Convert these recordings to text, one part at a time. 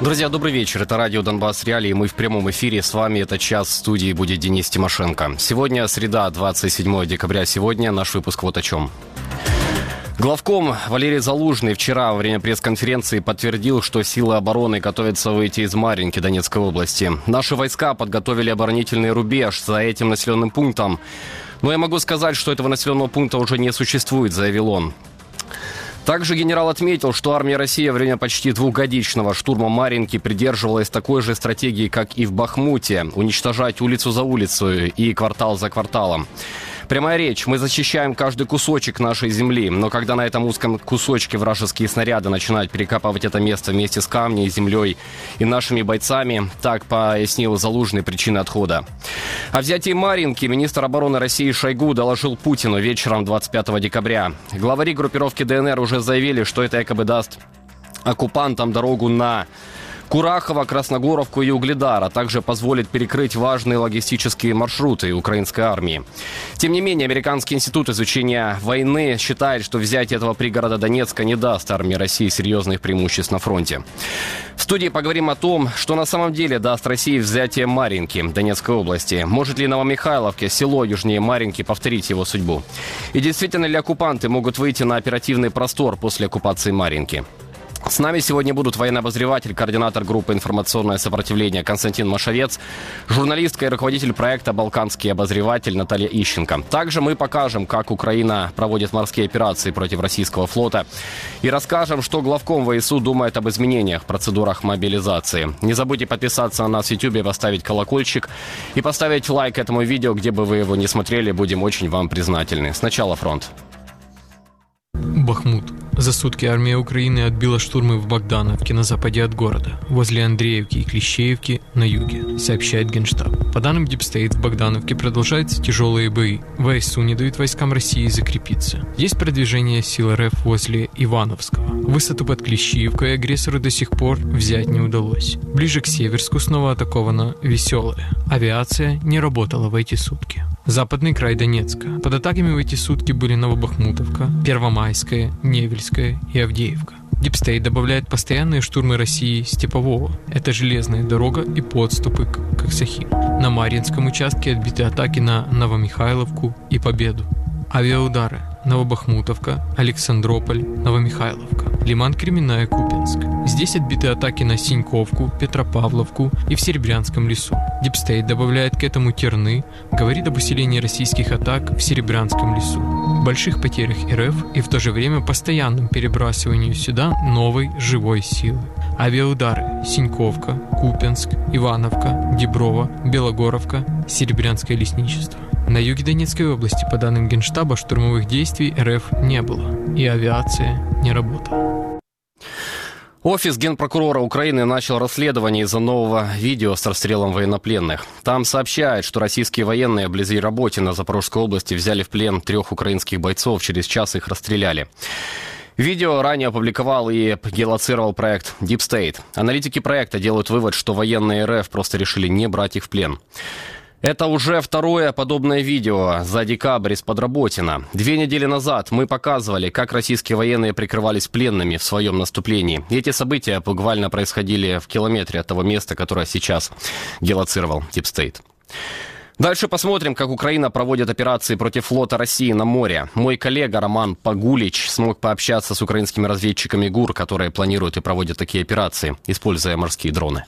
Друзья, добрый вечер. Это радио «Донбасс Реалии». Мы в прямом эфире. С вами этот час в студии будет Денис Тимошенко. Сегодня среда, 27 декабря. Сегодня наш выпуск вот о чем. Главком Валерий Залужный вчера во время пресс-конференции подтвердил, что силы обороны готовятся выйти из Марьинки Донецкой области. Наши войска подготовили оборонительный рубеж за этим населенным пунктом. Но я могу сказать, что этого населенного пункта уже не существует, заявил он. Также генерал отметил, что армия России во время почти двухгодичного штурма Марьинки придерживалась такой же стратегии, как и в Бахмуте – уничтожать улицу за улицей и квартал за кварталом. Прямая речь. Мы защищаем каждый кусочек нашей земли, но когда на этом узком кусочке вражеские снаряды начинают перекапывать это место вместе с камнем, землей и нашими бойцами, так пояснил Залужный причины отхода. О взятии Марьинки министр обороны России Шойгу доложил Путину вечером 25 декабря. Главари группировки ДНР уже заявили, что это якобы даст оккупантам дорогу на Курахово, Красногоровку и Угледар, а также позволит перекрыть важные логистические маршруты украинской армии. Тем не менее, Американский институт изучения войны считает, что взятие этого пригорода Донецка не даст армии России серьезных преимуществ на фронте. В студии поговорим о том, что на самом деле даст России взятие Марьинки Донецкой области. Может ли Новомихайловка, село южнее Марьинки, повторить его судьбу? И действительно ли оккупанты могут выйти на оперативный простор после оккупации Марьинки? С нами сегодня будут военный обозреватель, координатор группы «Информационное сопротивление» Константин Машовец, журналистка и руководитель проекта «Балканский обозреватель» Наталья Ищенко. Также мы покажем, как Украина проводит морские операции против российского флота, и расскажем, что главком ВСУ думает об изменениях в процедурах мобилизации. Не забудьте подписаться на нас в YouTube, поставить колокольчик и поставить лайк этому видео, где бы вы его не смотрели, будем очень вам признательны. Сначала фронт. Бахмут. За сутки армия Украины отбила штурмы в Богдановке на западе от города, возле Андреевки и Клещеевки на юге, сообщает Генштаб. По данным Deep State, в Богдановке продолжаются тяжелые бои. ВСУ не дают войскам России закрепиться. Есть продвижение сил РФ возле Ивановского. Высоту под Клещеевкой агрессору до сих пор взять не удалось. Ближе к Северску снова атаковано Веселое. Авиация не работала в эти сутки. Западный край Донецка. Под атаками в эти сутки были Новобахмутовка, Первомайская, Невельская и Авдеевка. Deep State добавляет постоянные штурмы России Степового. Это железная дорога и подступы к Аксахим. На Марьинском участке отбиты атаки на Новомихайловку и Победу. Авиаудары. Новобахмутовка, Александрополь, Новомихайловка, Лиман-Кременная, Купянск. Здесь отбиты атаки на Синьковку, Петропавловку и в Серебрянском лесу. Deep State добавляет к этому Терны, говорит об усилении российских атак в Серебрянском лесу, больших потерях РФ и в то же время постоянном перебрасыванию сюда новой живой силы. Авиаудары: Синьковка, Купянск, Ивановка, Деброво, Белогоровка, Серебрянское лесничество. На юге Донецкой области, по данным Генштаба, штурмовых действий РФ не было, и авиация не работала. Офис генпрокурора Украины начал расследование из-за нового видео с расстрелом военнопленных. Там сообщают, что российские военные вблизи Работина на Запорожской области взяли в плен 3 украинских бойцов, через час их расстреляли. Видео ранее опубликовал и геолоцировал проект Deep State. Аналитики проекта делают вывод, что военные РФ просто решили не брать их в плен. Это уже второе подобное видео за декабрь из-под Работина. 2 недели назад мы показывали, как российские военные прикрывались пленными в своем наступлении. И эти события буквально происходили в километре от того места, которое сейчас геолоцировал Deep State. Дальше посмотрим, как Украина проводит операции против флота России на море. Мой коллега Роман Погулич смог пообщаться с украинскими разведчиками ГУР, которые планируют и проводят такие операции, используя морские дроны.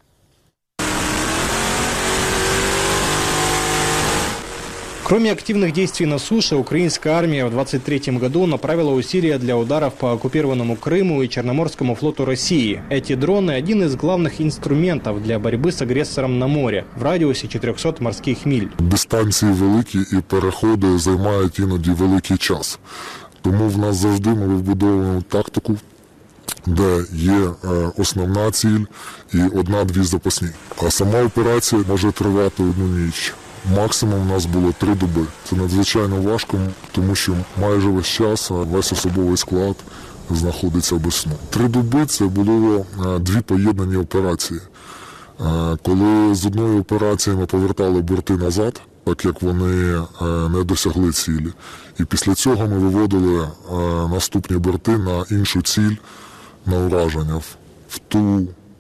Кроме активных действий на суше, украинская армия в 2023 году направила усилия для ударов по оккупированному Крыму и Черноморскому флоту России. Эти дроны – один из главных инструментов для борьбы с агрессором на море в радіусі 400 морських миль. Дистанції великі і переходи займають іноді великий час. Тому в нас завжди ми вибудовуємо тактику, де є основна ціль і 1-2 запасні. А сама операція може тривати 1 ніч. Максимум у нас було 3 доби. Це надзвичайно важко, тому що майже весь час весь особовий склад знаходиться без сну. 3 доби – це було 2 поєднані операції. Коли з одної операції ми повертали борти назад, так як вони не досягли цілі. І після цього ми виводили наступні борти на іншу ціль, на ураження, в ту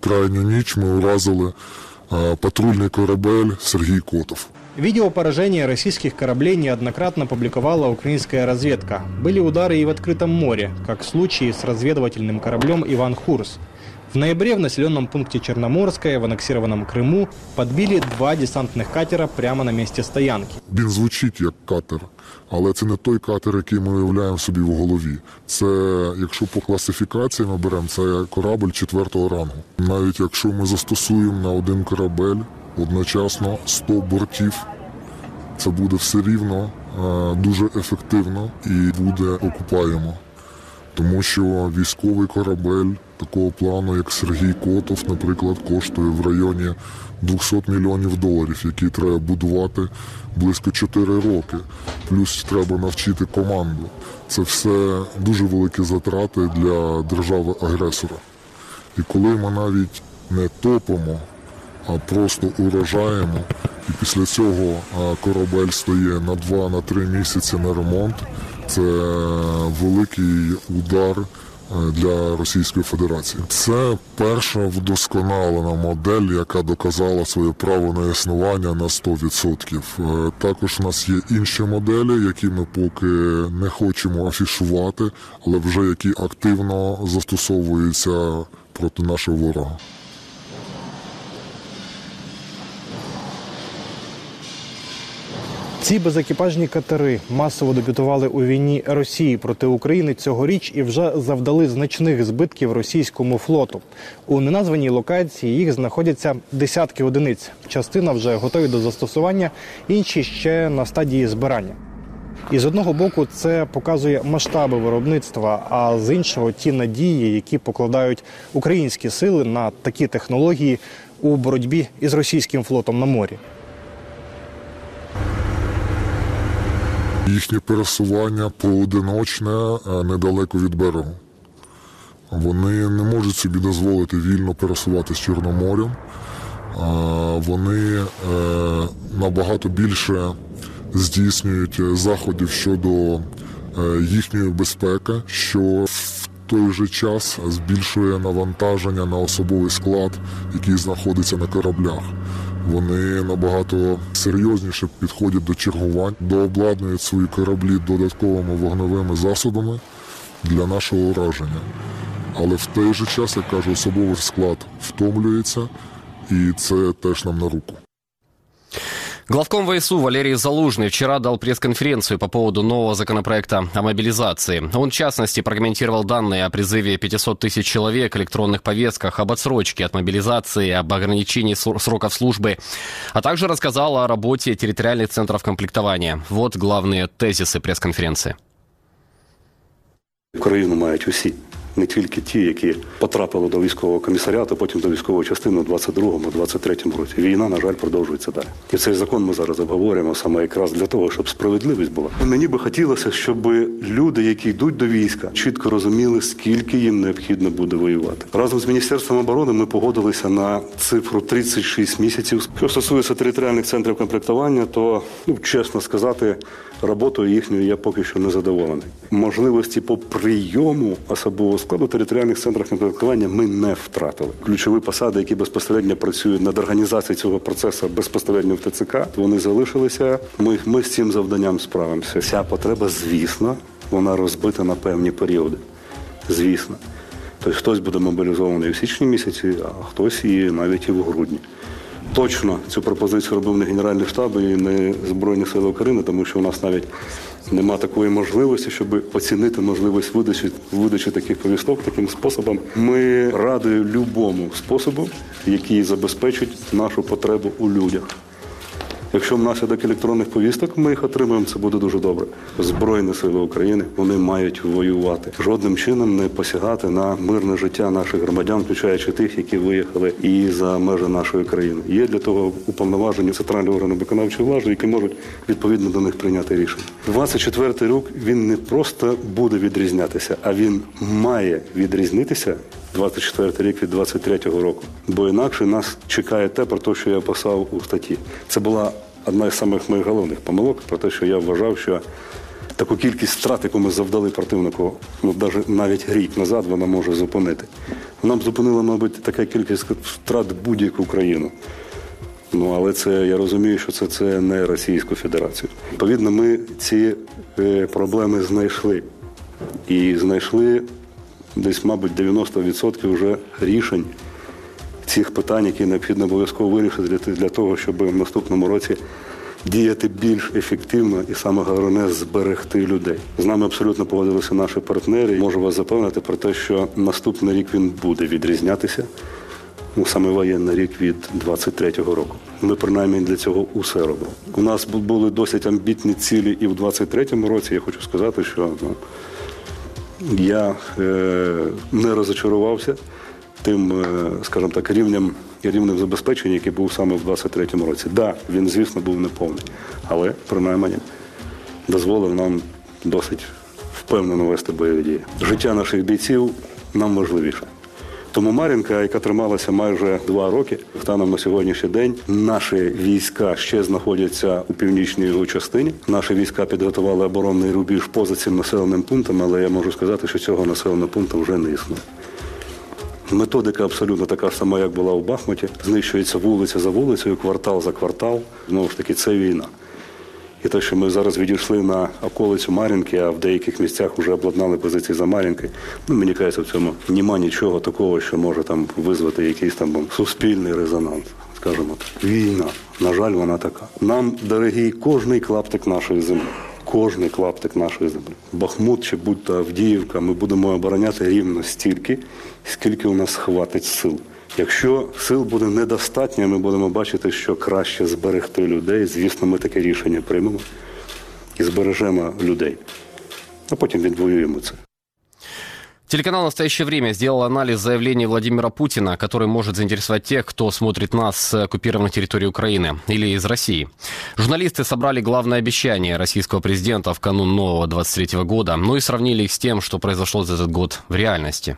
крайню ніч ми уразили патрульний корабель «Сергій Котов». Видео поражения российских кораблей неоднократно публиковала украинская разведка. Были удары и в открытом море, как в случае с разведывательным кораблем «Иван Хурс». В ноябре в населенном пункте Черноморское в аннексированном Крыму подбили 2 десантных катера прямо на месте стоянки. Він звучить як катер, але це не той катер, який ми уявляємо собі в голові. Це, якщо по класифікації ми беремо, це корабль 4-го рангу. Навіть якщо ми застосуємо на один корабель одночасно 100 бортів, це буде все рівно дуже ефективно і буде окупаємо. Тому що військовий корабель такого плану, як Сергій Котов, наприклад, коштує в районі $200 мільйонів, які треба будувати близько 4 роки. Плюс треба навчити команду. Це все дуже великі затрати для держави-агресора. І коли ми навіть не топимо, а просто уражаємо, і після цього корабель стає на 2-3 місяці на ремонт, це великий удар для Російської Федерації. Це перша вдосконалена модель, яка доказала своє право на існування на 100%. Також у нас є інші моделі, які ми поки не хочемо афішувати, але вже які активно застосовуються проти нашого ворога. Ці безекіпажні катери масово дебютували у війні Росії проти України цьогоріч і вже завдали значних збитків російському флоту. У неназваній локації їх знаходяться десятки одиниць. Частина вже готові до застосування, інші ще на стадії збирання. І з одного боку це показує масштаби виробництва, а з іншого ті надії, які покладають українські сили на такі технології у боротьбі із російським флотом на морі. Їхнє пересування поодиночне недалеко від берегу. Вони не можуть собі дозволити вільно пересуватися Чорноморем. Вони набагато більше здійснюють заходів щодо їхньої безпеки, що в той же час збільшує навантаження на особовий склад, який знаходиться на кораблях. Вони набагато серйозніше підходять до чергувань, дообладнують свої кораблі додатковими вогневими засобами для нашого ураження. Але в той же час, як кажу, особовий склад втомлюється, і це теж нам на руку. Главком ВСУ Валерий Залужный вчера дал пресс-конференцию по поводу нового законопроекта о мобилизации. Он, в частности, прокомментировал данные о призыве 500 тысяч человек, электронных повестках, об отсрочке от мобилизации, об ограничении сроков службы, а также рассказал о работе территориальных центров комплектования. Вот главные тезисы пресс-конференции. Україну мають усі. Не тільки ті, які потрапили до військового комісаріату, потім до військової частини у 22-23 році. Війна, на жаль, продовжується далі. І цей закон ми зараз обговорюємо саме якраз для того, щоб справедливість була. Мені би хотілося, щоб люди, які йдуть до війська, чітко розуміли, скільки їм необхідно буде воювати. Разом з Міністерством оборони ми погодилися на цифру 36 місяців. Що стосується територіальних центрів комплектування, то, чесно сказати, роботою їхньою я поки що не задоволений. Можливості по прийому особового складу територіальних центрів комплектування ми не втратили. Ключові посади, які безпосередньо працюють над організацією цього процесу безпосередньо в ТЦК, вони залишилися. Ми з цим завданням справимося. Ця потреба, звісно, вона розбита на певні періоди. Звісно. Тобто хтось буде мобілізований в січні місяці, а хтось і навіть і в грудні. Точно цю пропозицію робив не Генеральний штаб і не Збройні Сили України, тому що у нас навіть нема такої можливості, щоб оцінити можливість видачі таких повісток таким способом. Ми раді любому способу, який забезпечить нашу потребу у людях. Якщо внаслідок електронних повісток ми їх отримаємо, це буде дуже добре. Збройні Сили України, вони мають воювати. Жодним чином не посягати на мирне життя наших громадян, включаючи тих, які виїхали і за межі нашої країни. Є для того уповноважені центральні органи виконавчої влади, які можуть відповідно до них прийняти рішення. 24-й рік, він не просто буде відрізнятися, а він має відрізнитися 24-й рік від 23-го року. Бо інакше нас чекає те, про те, що я писав у статті. Це була одна із самих моїх головних помилок, про те, що я вважав, що таку кількість втрат, яку ми завдали противнику, навіть рік назад, вона може зупинити. Вона б зупинила, мабуть, така кількість втрат будь-яку країну. Але я розумію, що це не Російську Федерацію. Відповідно, ми ці проблеми знайшли. І знайшли десь, мабуть, 90% вже рішень цих питань, які необхідно обов'язково вирішити для того, щоб в наступному році діяти більш ефективно і, саме головне, зберегти людей. З нами абсолютно погодилися наші партнери. Можу вас запевнити про те, що наступний рік він буде відрізнятися, саме воєнний рік від 23-го року. Ми, принаймні, для цього усе робимо. У нас були досить амбітні цілі і в 23-му році. Я хочу сказати, що я не розчарувався тим, скажімо так, рівнем забезпечення, який був саме в 23-му році. Так, він, звісно, був неповний, але, принаймні, дозволив нам досить впевнено вести бойові дії. Життя наших бійців нам важливіше. Тому Мар'їнка, яка трималася майже 2 роки, станом на сьогоднішній день, наші війська ще знаходяться у північній його частині. Наші війська підготували оборонний рубіж поза цим населеним пунктом, але я можу сказати, що цього населеного пункту вже не існує. Методика абсолютно така ж сама, як була у Бахмуті. Знищується вулиця за вулицею, квартал за квартал. Знову ж таки, це війна. І те, що ми зараз відійшли на околицю Мар'їнки, а в деяких місцях вже обладнали позиції за Мар'їнкою, мені кажеться, в цьому нема нічого такого, що може там визвати якийсь там суспільний резонанс. Скажімо так. Війна. На жаль, вона така. Нам дорогий кожний клаптик нашої землі. Кожний клаптик нашої землі. Бахмут чи будь-то Авдіївка, ми будемо обороняти рівно стільки, скільки у нас хватить сил. Якщо сил буде недостатньо, ми будемо бачити, що краще зберегти людей. Звісно, ми таке рішення приймемо і збережемо людей. А потім відвоюємо це. Телеканал «Настоящее время» сделал анализ заявлений Владимира Путина, который может заинтересовать тех, кто смотрит нас с оккупированной территории Украины или из России. Журналисты собрали главное обещание российского президента в канун нового 23-го года, и сравнили их с тем, что произошло за этот год в реальности.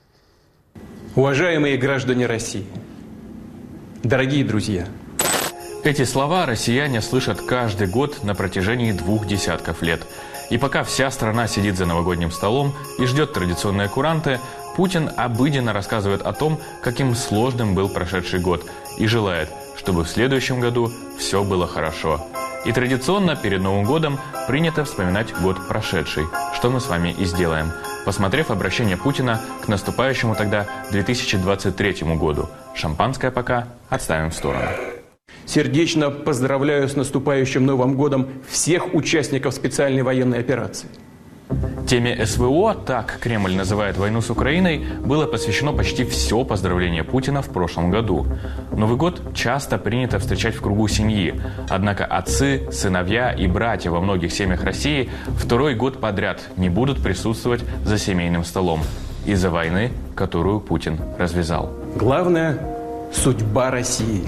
Уважаемые граждане России, дорогие друзья, эти слова россияне слышат каждый год на протяжении 2 десятков лет. И пока вся страна сидит за новогодним столом и ждет традиционные куранты, Путин обыденно рассказывает о том, каким сложным был прошедший год, и желает, чтобы в следующем году все было хорошо. И традиционно перед Новым годом принято вспоминать год прошедший, что мы с вами и сделаем, посмотрев обращение Путина к наступающему тогда 2023 году. Шампанское пока отставим в сторону. сердечно поздравляю с наступающим Новым годом всех участников специальной военной операции. Теме СВО, так Кремль называет войну с Украиной, было посвящено почти все поздравление Путина в прошлом году. Новый год часто принято встречать в кругу семьи. Однако отцы, сыновья и братья во многих семьях России 2-й год подряд не будут присутствовать за семейным столом из-за войны, которую Путин развязал. Главное – судьба России.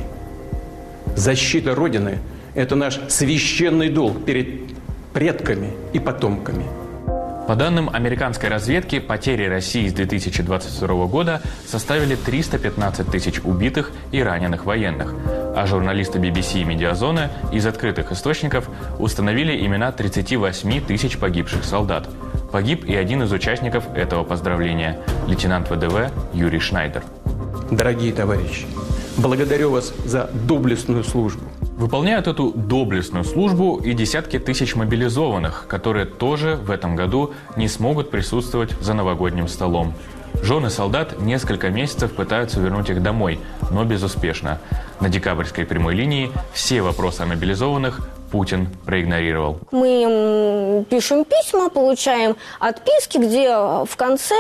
Защита Родины – это наш священный долг перед предками и потомками. По данным американской разведки, потери России с 2022 года составили 315 тысяч убитых и раненых военных, а журналисты BBC и Медиазоны из открытых источников установили имена 38 тысяч погибших солдат. Погиб и один из участников этого поздравления – лейтенант ВДВ Юрий Шнайдер. Дорогие товарищи, благодарю вас за доблестную службу. Выполняют эту доблестную службу и десятки тысяч мобилизованных, которые тоже в этом году не смогут присутствовать за новогодним столом. Жены солдат несколько месяцев пытаются вернуть их домой, но безуспешно. На декабрьской прямой линии все вопросы о мобилизованных Путин проигнорировал. Мы пишем письма, получаем отписки, где в конце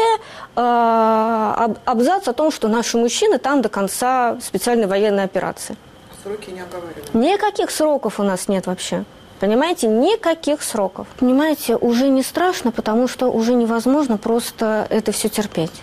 абзац о том, что наши мужчины там до конца специальной военной операции. Сроки не оговаривают? Никаких сроков у нас нет вообще. Понимаете, никаких сроков. Понимаете, уже не страшно, потому что уже невозможно просто это все терпеть.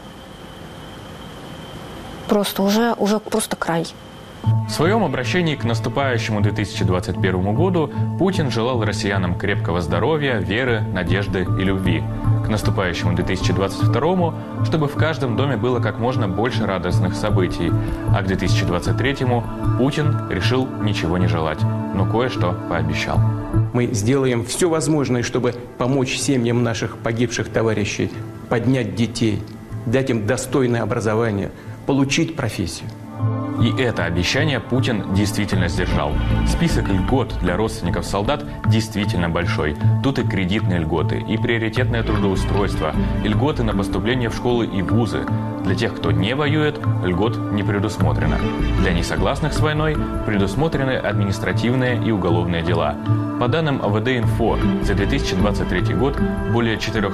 Просто уже просто край. В своем обращении к наступающему 2021 году Путин желал россиянам крепкого здоровья, веры, надежды и любви. К наступающему 2022, чтобы в каждом доме было как можно больше радостных событий. А к 2023 Путин решил ничего не желать, но кое-что пообещал. Мы сделаем все возможное, чтобы помочь семьям наших погибших товарищей, поднять детей, дать им достойное образование, получить профессию. И это обещание Путин действительно сдержал. Список льгот для родственников солдат действительно большой. Тут и кредитные льготы, и приоритетное трудоустройство, и льготы на поступление в школы и вузы. Для тех, кто не воюет, льгот не предусмотрено. Для несогласных с войной предусмотрены административные и уголовные дела. По данным АВД-Инфо, за 2023 год более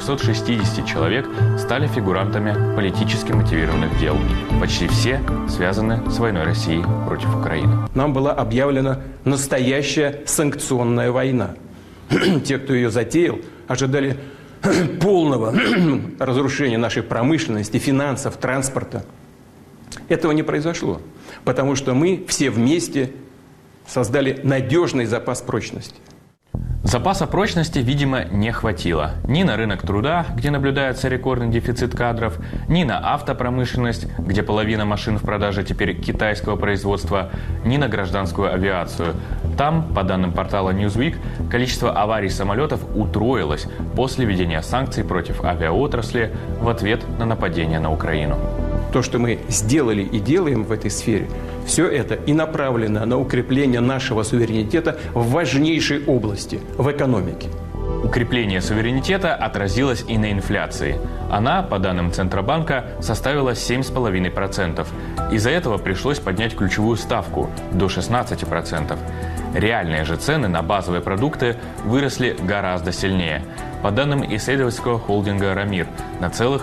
460 человек стали фигурантами политически мотивированных дел. Почти все связаны с войной России против Украины. Нам была объявлена настоящая санкционная война. Те, кто ее затеял, ожидали полного разрушения нашей промышленности, финансов, транспорта. Этого не произошло, потому что мы все вместе создали надежный запас прочности. Запаса прочности, видимо, не хватило. Ни на рынок труда, где наблюдается рекордный дефицит кадров, ни на автопромышленность, где половина машин в продаже теперь китайского производства, ни на гражданскую авиацию. Там, по данным портала Newsweek, количество аварий самолетов утроилось после введения санкций против авиаотрасли в ответ на нападение на Украину. То, что мы сделали и делаем в этой сфере, все это и направлено на укрепление нашего суверенитета в важнейшей области, в экономике. Укрепление суверенитета отразилось и на инфляции. Она, по данным Центробанка, составила 7,5%. Из-за этого пришлось поднять ключевую ставку до 16%. Реальные же цены на базовые продукты выросли гораздо сильнее. По данным исследовательского холдинга «Рамир», на целых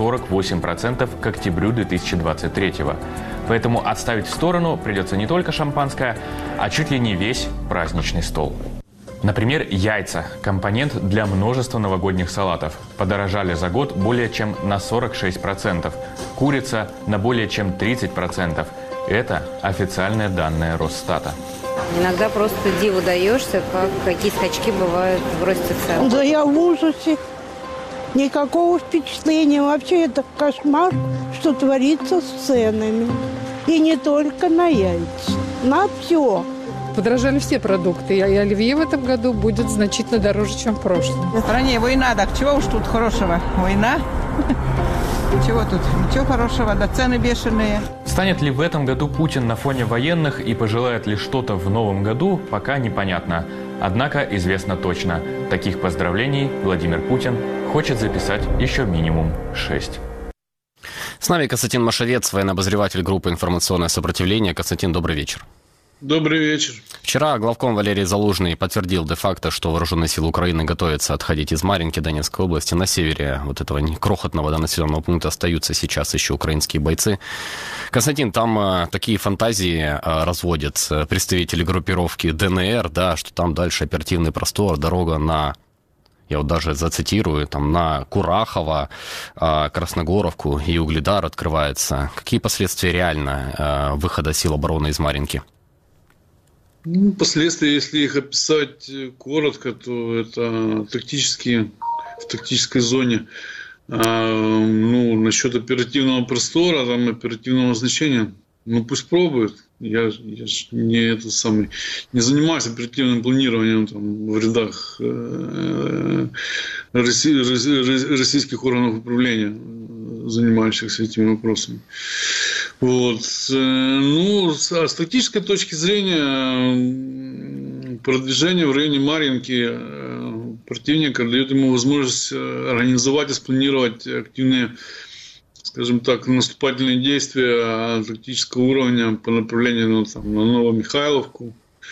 48% к октябрю 2023 года. Поэтому отставить в сторону придется не только шампанское, а чуть ли не весь праздничный стол. Например, яйца – компонент для множества новогодних салатов. Подорожали за год более чем на 46%. Курица – на более чем 30%. Это официальные данные Росстата. Иногда просто диву даешься, какие скачки бывают в росте цен. Да я в ужасе. Никакого впечатления. Вообще это кошмар, что творится с ценами. И не только на яйца, на все. Подорожали все продукты. И оливье в этом году будет значительно дороже, чем в прошлом. В стране война, так чего уж тут хорошего? Война? Чего тут? Ничего хорошего, да цены бешеные. Станет ли в этом году Путин на фоне военных и пожелает ли что-то в новом году, пока непонятно. Однако известно точно, таких поздравлений Владимир Путин хочет записать еще минимум 6. С нами Константин Машевец, военнообозреватель группы «Информационное сопротивление». Константин, добрый вечер. Добрый вечер. Вчера главком Валерий Залужный подтвердил де-факто, что вооруженные силы Украины готовятся отходить из Марьинки Донецкой области. На севере вот этого крохотного населенного пункта остаются сейчас еще украинские бойцы. Константин, там такие фантазии разводят представители группировки ДНР, да, что там дальше оперативный простор, дорога на... Я вот даже зацитирую, там на Курахово, Красногоровку и Угледар открывается. Какие последствия реально выхода сил обороны из Марьинки? Ну, последствия, если их описать коротко, то это в тактической зоне. Насчет оперативного простора, там, оперативного значения, пусть пробуют. Я ж не занимаюсь оперативным планированием там, в рядах российских органов управления, занимающихся этими вопросами. Вот. С тактической точки зрения, продвижение в районе Марьинки противника дает ему возможность организовать и спланировать активные, скажем так, наступательные действия тактического уровня по направлению на Новомихайловку,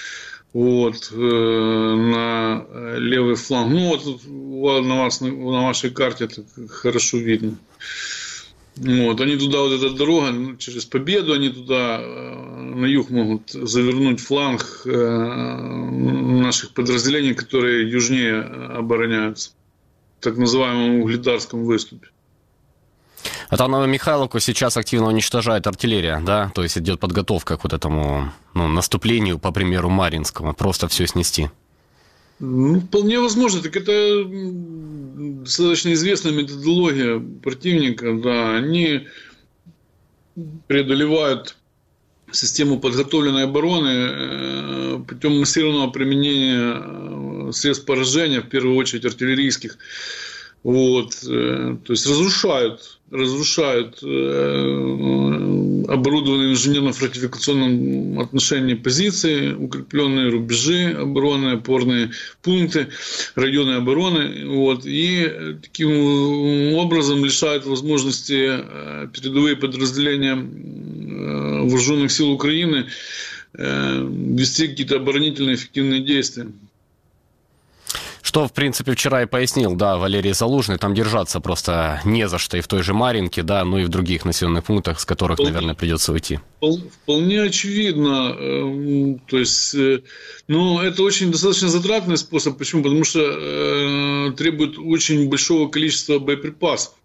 на левый фланг. На вашей карте это хорошо видно. Они туда, эта дорога через Победу, они туда на юг могут завернуть фланг наших подразделений, которые южнее обороняются, в так называемом Угледарском выступе. А там Новомихайловку сейчас активно уничтожает артиллерия, да? То есть идет подготовка к вот этому наступлению, по примеру Марьинского, просто все снести. Вполне возможно. Так это достаточно известная методология противника. Да, они преодолевают систему подготовленной обороны путем массированного применения средств поражения, в первую очередь артиллерийских. Вот, то есть разрушают оборудованные в инженерно-фортификационном отношении позиции, укрепленные рубежи обороны, опорные пункты, районы обороны. Вот, и таким образом лишают возможности передовые подразделения вооруженных сил Украины вести какие-то оборонительные эффективные действия. Что, в принципе, вчера и пояснил, да, Валерий Залужный, там держаться просто не за что и в той же Марьинке, да, ну и в других населенных пунктах, с которых, наверное, придется уйти. Вполне очевидно, то есть, ну, это очень достаточно затратный способ, почему? Потому что требует очень большого количества боеприпасов.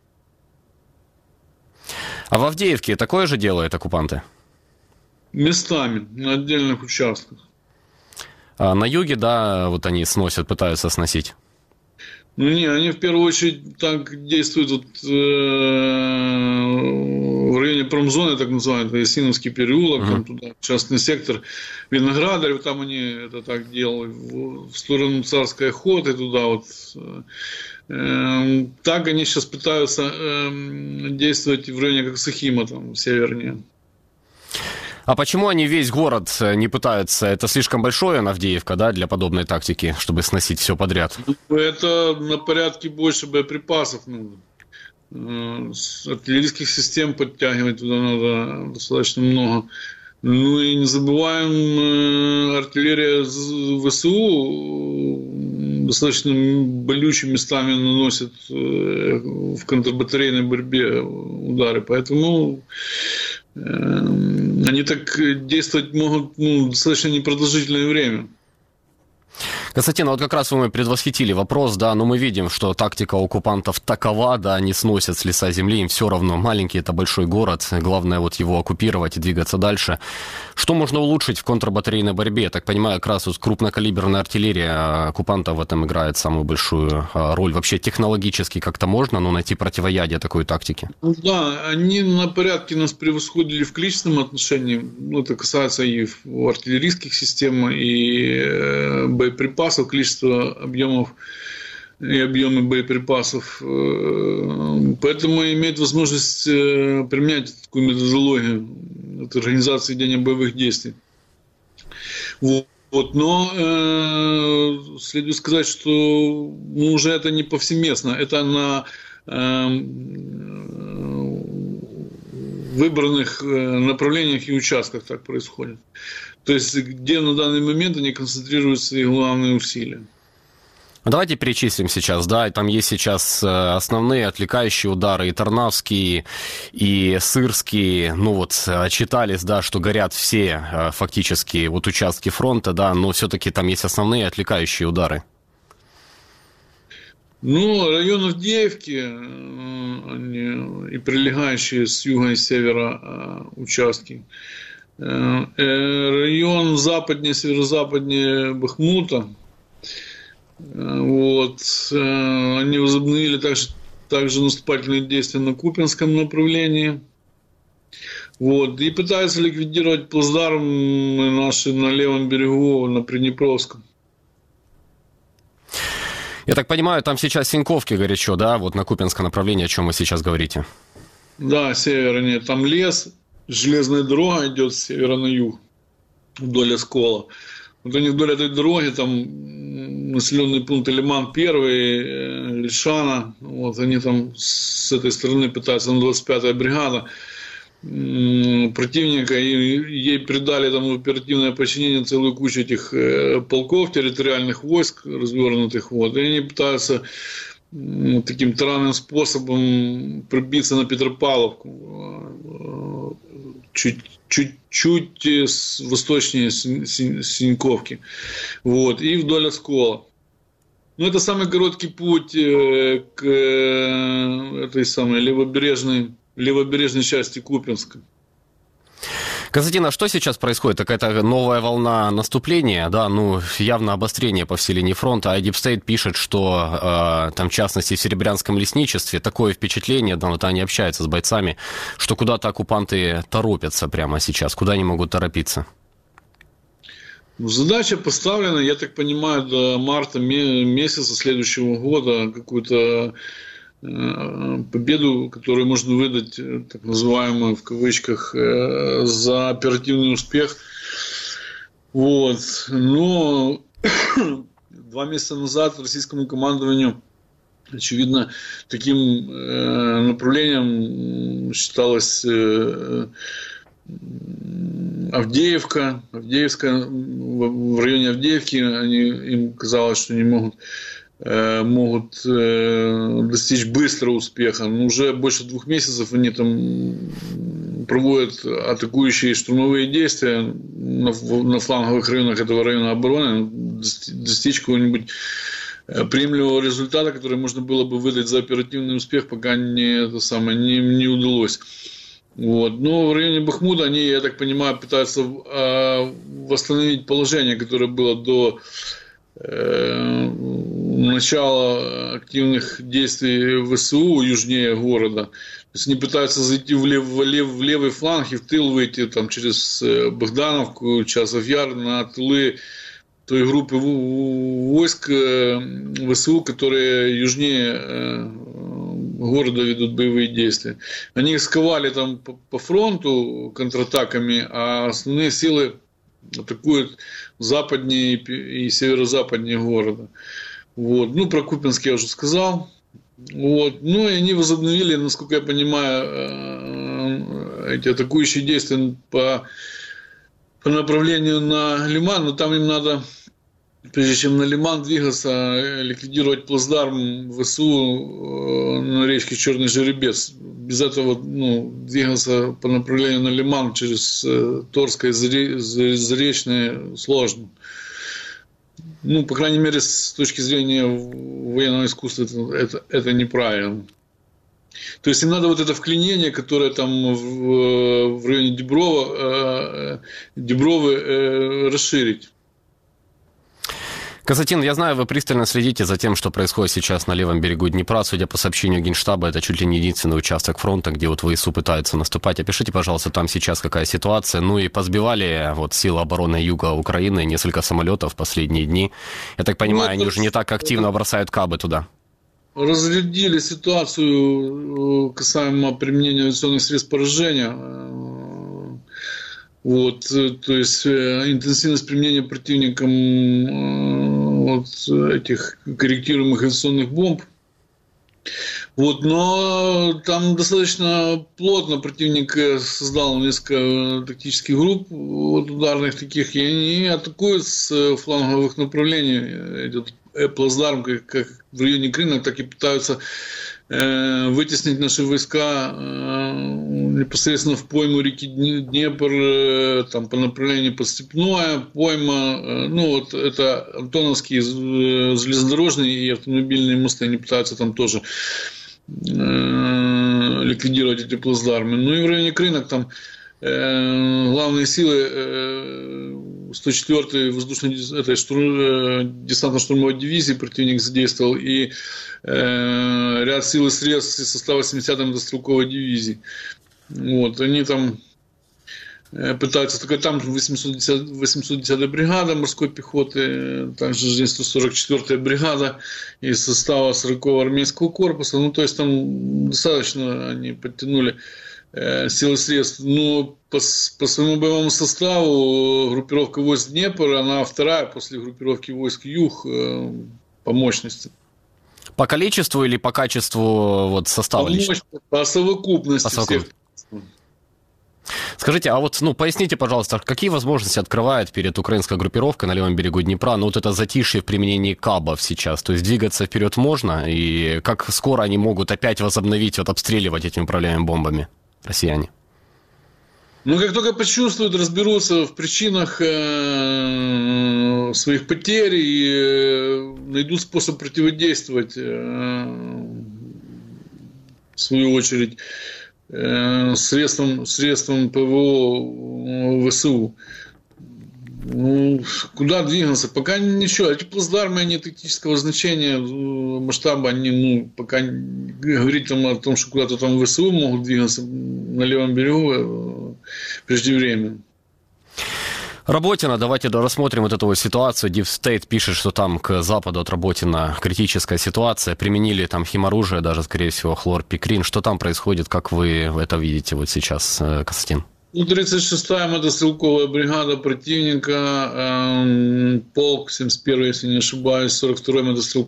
А в Авдеевке такое же делают оккупанты? Местами, на отдельных участках. А на юге, да, вот они сносят, пытаются сносить? Ну, не, они в первую очередь так действуют вот, в районе промзоны, так называемый, Ясиновский переулок, там туда, частный сектор Виноградарь, там они это так делали, в сторону Царской охоты, туда вот. Так они сейчас пытаются действовать в районе Коксахима, там, севернее. А почему они весь город не пытаются? Это слишком большое, Авдеевка, да, для подобной тактики, чтобы сносить все подряд? Это на порядке больше боеприпасов нужно. Артиллерийских систем подтягивать туда надо достаточно много. Ну и не забываем, артиллерия ВСУ достаточно болючими местами наносит в контрбатарейной борьбе удары. Поэтому они так действовать могут достаточно непродолжительное время. Константин, вот как раз вы предвосхитили вопрос, да, но мы видим, что тактика оккупантов такова, да, они сносят с лица земли, им все равно, маленький это большой город, главное вот его оккупировать и двигаться дальше. Что можно улучшить в контрбатарейной борьбе? Я так понимаю, как раз вот крупнокалиберная артиллерия оккупантов в этом играет самую большую роль. Вообще технологически как-то можно, но найти противоядие такой тактики? Да, они на порядке нас превосходили в количественном отношении, ну, это касается и артиллерийских систем, и боеприпасов, количество объемов и объемы боеприпасов. Поэтому иметь возможность применять такую методологию от организации ведения боевых действий. Вот. Но следует сказать, что уже это не повсеместно. Это на выбранных направлениях и участках так происходит. То есть, где на данный момент они концентрируют свои главные усилия. Давайте перечислим сейчас, да, там есть сейчас основные отвлекающие удары, и Тарнавские, и Сырские, ну вот, читались, да, что горят все фактически вот участки фронта, да, но все-таки там есть основные отвлекающие удары. Ну, район Авдеевки и прилегающие с юга и севера участки. Район западнее, северо-западнее Бахмута. Вот. Они возобновили также наступательные действия на Купянском направлении. Вот. И пытаются ликвидировать плацдармы наши на левом берегу, на Приднепровском. Я так понимаю, там сейчас Синьковки горячо, да, вот на Купянское направление, о чем вы сейчас говорите? Да, севернее. Там лес, железная дорога идет с севера на юг, вдоль Оскола. Вот они вдоль этой дороги, там населенный пункт Лиман-1, Лишана, вот они там с этой стороны пытаются, на 25-я бригада противника, и ей придали там оперативное подчинение целую кучу этих полков, территориальных войск развернутых, вот, и они пытаются таким таранным способом пробиться на Петропавловку, чуть восточнее Синьковки, вот, и вдоль Оскола. Ну, это самый короткий путь к этой самой левобережной части Купянска. Константин, а что сейчас происходит? Какая-то новая волна наступления, да, ну, явно обострение по всей линии фронта. А Deep State пишет, что там, в частности, в Серебрянском лесничестве такое впечатление, да, вот они общаются с бойцами, что куда-то оккупанты торопятся прямо сейчас. Куда они могут торопиться? Задача поставлена, я так понимаю, до марта месяца следующего года какую-то победу, которую можно выдать, так называемую в кавычках, за оперативный успех. Вот. Но 2 месяца назад российскому командованию, очевидно, таким направлением считалось Авдеевка. В районе Авдеевки им казалось, что они могут достичь быстрого успеха. Но уже больше 2 месяцев они там проводят атакующие штурмовые действия на фланговых районах этого района обороны. Достичь какого-нибудь приемлемого результата, который можно было бы выдать за оперативный успех, пока не удалось. Вот. Но в районе Бахмута они, я так понимаю, пытаются восстановить положение, которое было до начала активных действий ВСУ южнее города. То есть они пытаются зайти в левый фланг и в тыл выйти там, через Богдановку, Часов Яр на тылы той группы войск ВСУ, которые южнее города ведут боевые действия. Они их сковали там по фронту контратаками, а основные силы атакуют западнее и северо-западнее города. Вот. Ну, про Купянск я уже сказал. Вот. Ну, и они возобновили, насколько я понимаю, эти атакующие действия по направлению на Лиман, но там им надо, прежде чем на Лиман двигаться, ликвидировать плацдарм ВСУ на речке Черный Жеребец. Без этого двигаться по направлению на Лиман через Торское, Заречное сложно. Ну, по крайней мере, с точки зрения военного искусства это неправильно. То есть им надо вот это вклинение, которое там в районе Дебровы расширить. Константин, я знаю, вы пристально следите за тем, что происходит сейчас на левом берегу Днепра. Судя по сообщению Генштаба, это чуть ли не единственный участок фронта, где вот ВСУ пытаются наступать. Опишите, пожалуйста, там сейчас какая ситуация. Ну и позбивали вот силы обороны юга Украины несколько самолетов в последние дни. Я так понимаю, они уже не так активно бросают кабы туда. Разрядили ситуацию касаемо применения авиационных средств поражения. Вот, то есть интенсивность применения противником вот этих корректируемых авиационных бомб. Вот, но там достаточно плотно противник создал несколько тактических групп вот, ударных таких, и они атакуют с фланговых направлений. Идет плацдарм как в районе Крыма, так и пытаются вытеснить наши войска непосредственно в пойму реки Днепр, там, по направлению Подстепное, пойма, ну вот это Антоновские железнодорожные и автомобильные мосты, они пытаются там тоже ликвидировать эти плацдармы. Ну и в районе Крынок там главные силы 104-й десантно-штурмовой дивизии противник задействовал и ряд сил и средств из состава 70-й мотострелковой дивизии. Вот, они там пытаются, только там 810-я бригада морской пехоты, также 144-я бригада из состава 40-го армейского корпуса. Ну, то есть там достаточно они подтянули силы средств. Но по своему боевому составу группировка войск Днепр, она вторая после группировки войск Юг по мощности. По количеству или по качеству вот, состава? По совокупности всех. Скажите, а вот, поясните, пожалуйста, какие возможности открывает перед украинской группировкой на левом берегу Днепра, вот это затишье в применении кабов сейчас, то есть двигаться вперед можно, и как скоро они могут опять возобновить, вот обстреливать этими управляемыми бомбами россияне? Ну, как только почувствуют, разберутся в причинах своих потерь и найдут способ противодействовать, в свою очередь, средством ПВО ВСУ. Ну, куда двигаться? Пока ничего. Эти плацдармы, они тактического значения, масштаба, они, пока говорить о том, что куда-то там ВСУ могут двигаться на левом берегу, преждевременно. Работино, давайте рассмотрим вот эту вот ситуацию. Deep State пишет, что там к западу от Работино критическая ситуация. Применили там химоружие, даже, скорее всего, хлорпикрин. Что там происходит, как вы это видите вот сейчас, Константин? 36-я мотострелковая бригада противника, полк 71-й, если не ошибаюсь, 42-й мотострелковый,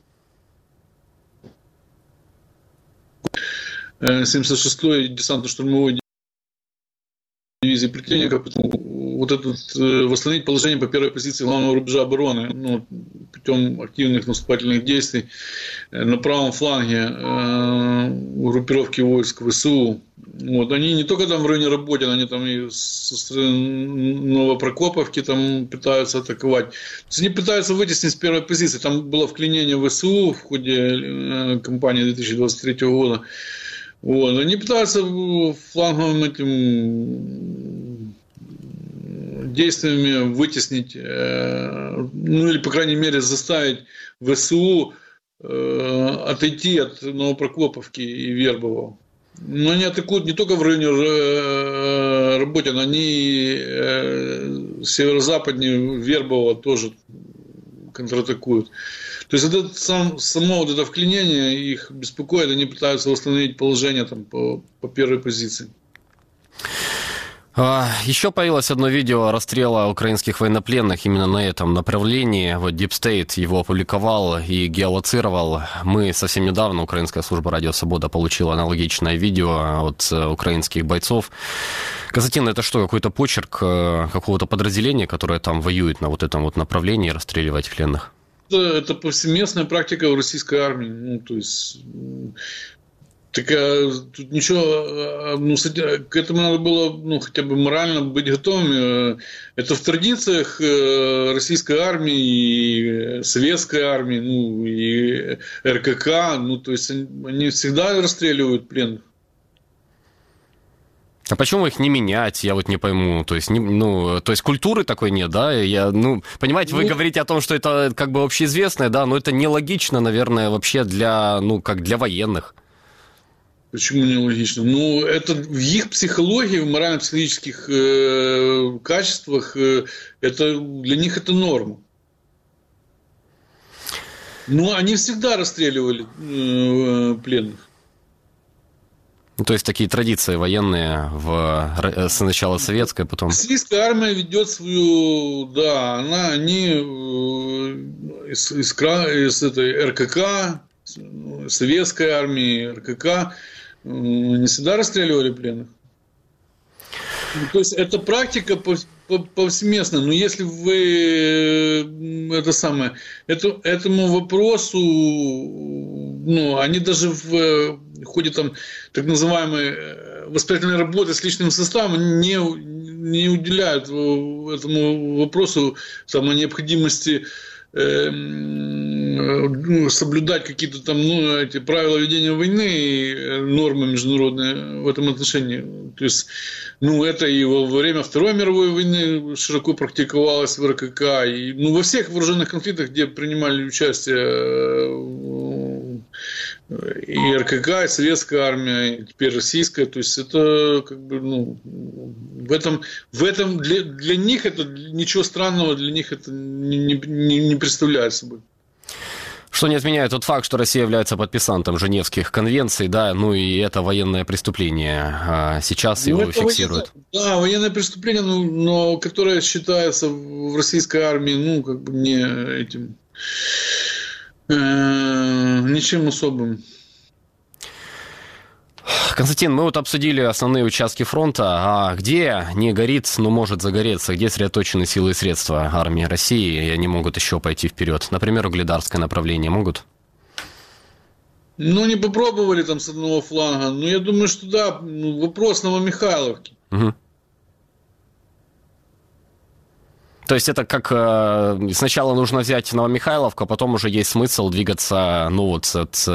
76-й десантно-штурмовой дивизии противника. Вот этот, восстановить положение по первой позиции главного рубежа обороны, путем активных наступательных действий на правом фланге группировки войск ВСУ. Вот. Они не только там в районе Работина, они там и со стороны Новопрокоповки там пытаются атаковать. То есть они пытаются вытеснить с первой позиции. Там было вклинение ВСУ в ходе кампании 2023 года. Вот. Они пытаются фланговым этим действиями вытеснить, или, по крайней мере, заставить ВСУ отойти от Новопрокоповки и Вербового. Но они атакуют не только в районе Работина, они северо-западнее Вербового тоже контратакуют. То есть само вот это вклинение их беспокоит, они пытаются восстановить положение там, по первой позиции. Еще появилось одно видео расстрела украинских военнопленных именно на этом направлении. Вот Deep State его опубликовал и геолоцировал. Мы совсем недавно, Украинская служба «Радио Свобода», получила аналогичное видео от украинских бойцов. Константин, это что, какой-то почерк какого-то подразделения, которое там воюет на вот этом вот направлении, расстреливать пленных? Это повсеместная практика в российской армии. То есть... Так тут ничего, к этому надо было хотя бы морально быть готовыми. Это в традициях российской армии и советской армии, и РКК. То есть они всегда расстреливают пленных. А почему их не менять? Я вот не пойму. То есть, то есть культуры такой нет, да? Понимаете, вы говорите о том, что это как бы общеизвестное, да, но это нелогично, наверное, вообще для, как для военных. Почему нелогично? Это в их психологии, в морально-психологических качествах, это, для них это норма. Они всегда расстреливали пленных. То есть такие традиции военные сначала советская, потом... Российская армия ведет свою, они из этой РКК, советской армии, РКК, не всегда расстреливали пленных. То есть это практика повсеместная. Но если вы этому вопросу, они даже в ходе так называемой воспитательной работы с личным составом не уделяют этому вопросу о необходимости соблюдать какие-то там эти правила ведения войны и нормы международные в этом отношении. То есть, это и во время Второй мировой войны широко практиковалось в РКК, и во всех вооруженных конфликтах, где принимали участие и РКК, и советская армия, и теперь российская. То есть это как бы в этом для них это ничего странного, для них это не представляет собой. Что не отменяет тот факт, что Россия является подписантом Женевских конвенций, да, и это военное преступление. Сейчас его фиксируют. Военное преступление, но которое считается в российской армии, не этим, ничем особым. Константин, мы обсудили основные участки фронта, а где не горит, но может загореться, где сосредоточены силы и средства армии России, и они могут еще пойти вперед? Например, угледарское направление могут? Не попробовали там с одного фланга, я думаю, что да, вопрос Новомихайловки. Угу. То есть это как сначала нужно взять Новомихайловку, а потом уже есть смысл двигаться, от...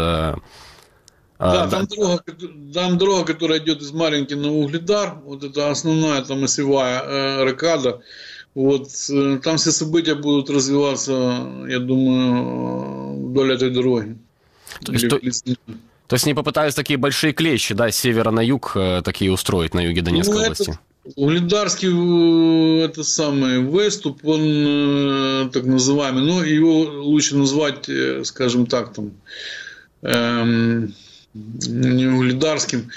Там дорога, которая идет из Марьинки на Угледар, вот это основная там осевая рокада. Там все события будут развиваться, я думаю, вдоль этой дороги. То есть не попытаются такие большие клещи, да, с севера на юг такие устроить на юге Донецкой области? Угледарский это самый выступ, он так называемый, но его лучше назвать, скажем так, там, не угледарским,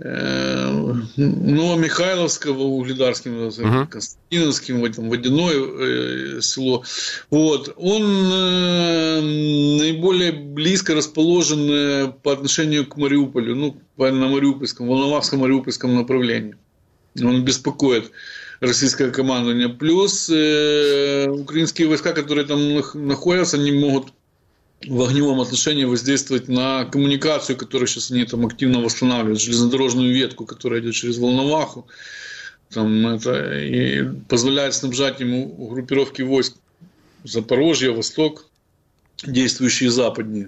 Новомихайловского, угледарским, Константиновским, водяное село. Вот. Он наиболее близко расположен по отношению к Мариуполю, ну, на Мариупольском, Волновахско-Мариупольском направлении. Он беспокоит российское командование. Плюс украинские войска, которые там находятся, они могут в огневом отношении воздействовать на коммуникацию, которую сейчас они там активно восстанавливают, железнодорожную ветку, которая идет через Волноваху, там, это, и позволяет снабжать ему группировки войск Запорожья, Восток, действующие западнее.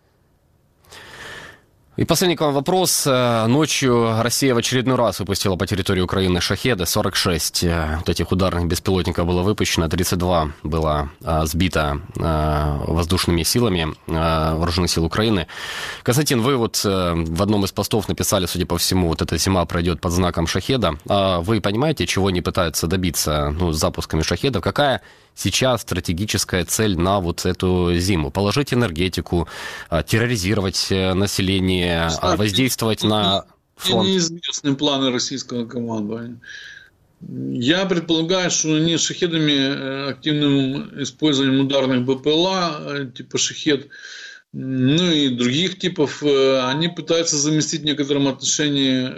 И последний к вам вопрос. Ночью Россия в очередной раз выпустила по территории Украины «Шахеды». 46 вот этих ударных беспилотников было выпущено, 32 было сбито воздушными силами вооруженных сил Украины. Константин, вы вот в одном из постов написали, судя по всему, вот эта зима пройдет под знаком «Шахеда». Вы понимаете, чего они пытаются добиться с запусками «Шахедов»? Какая сейчас стратегическая цель на вот эту зиму? Положить энергетику, терроризировать население, воздействовать на фронт? Неизвестны планы российского командования. Я предполагаю, что они шахедами, активным использованием ударных БПЛА, типа «Шахед», ну и других типов, они пытаются заместить в некотором отношении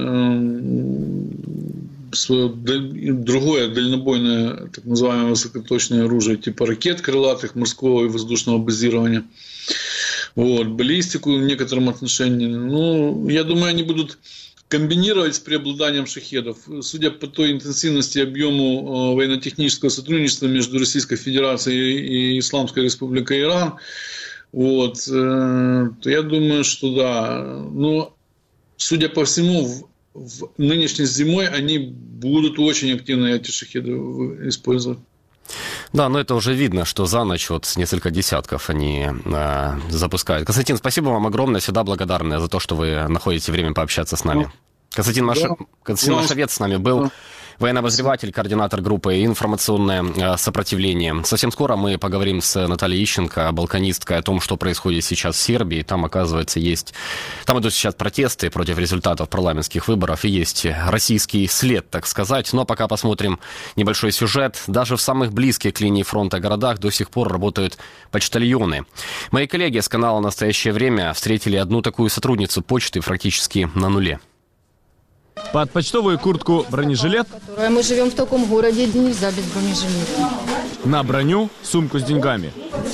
другое дальнобойное, так называемое высокоточное оружие, типа ракет крылатых, морского и воздушного базирования. Вот, баллистику в некотором отношении. Ну, я думаю, они будут комбинировать с преобладанием шахедов. Судя по той интенсивности и объему военно-технического сотрудничества между Российской Федерацией и Исламской Республикой Иран, вот, то я думаю, что да. Но, судя по всему, в нынешней зимой они будут очень активно эти шахеды использовать. Да, но это уже видно, что за ночь вот несколько десятков они запускают. Константин, спасибо вам огромное, всегда благодарны за то, что вы находите время пообщаться с нами. Константин Машевец с нами был, военный обозреватель, координатор группы «Информационное сопротивление». Совсем скоро мы поговорим с Натальей Ищенко, балканисткой, о том, что происходит сейчас в Сербии. Там, оказывается, там идут сейчас протесты против результатов парламентских выборов, и есть российский след, так сказать. Но пока посмотрим небольшой сюжет. Даже в самых близких к линии фронта городах до сих пор работают почтальоны. Мои коллеги с канала «Настоящее время» встретили одну такую сотрудницу почты практически на нуле. Под почтовую куртку бронежилет. Мы живем в таком городе, где нельзя без бронежилета. На броню сумку с деньгами.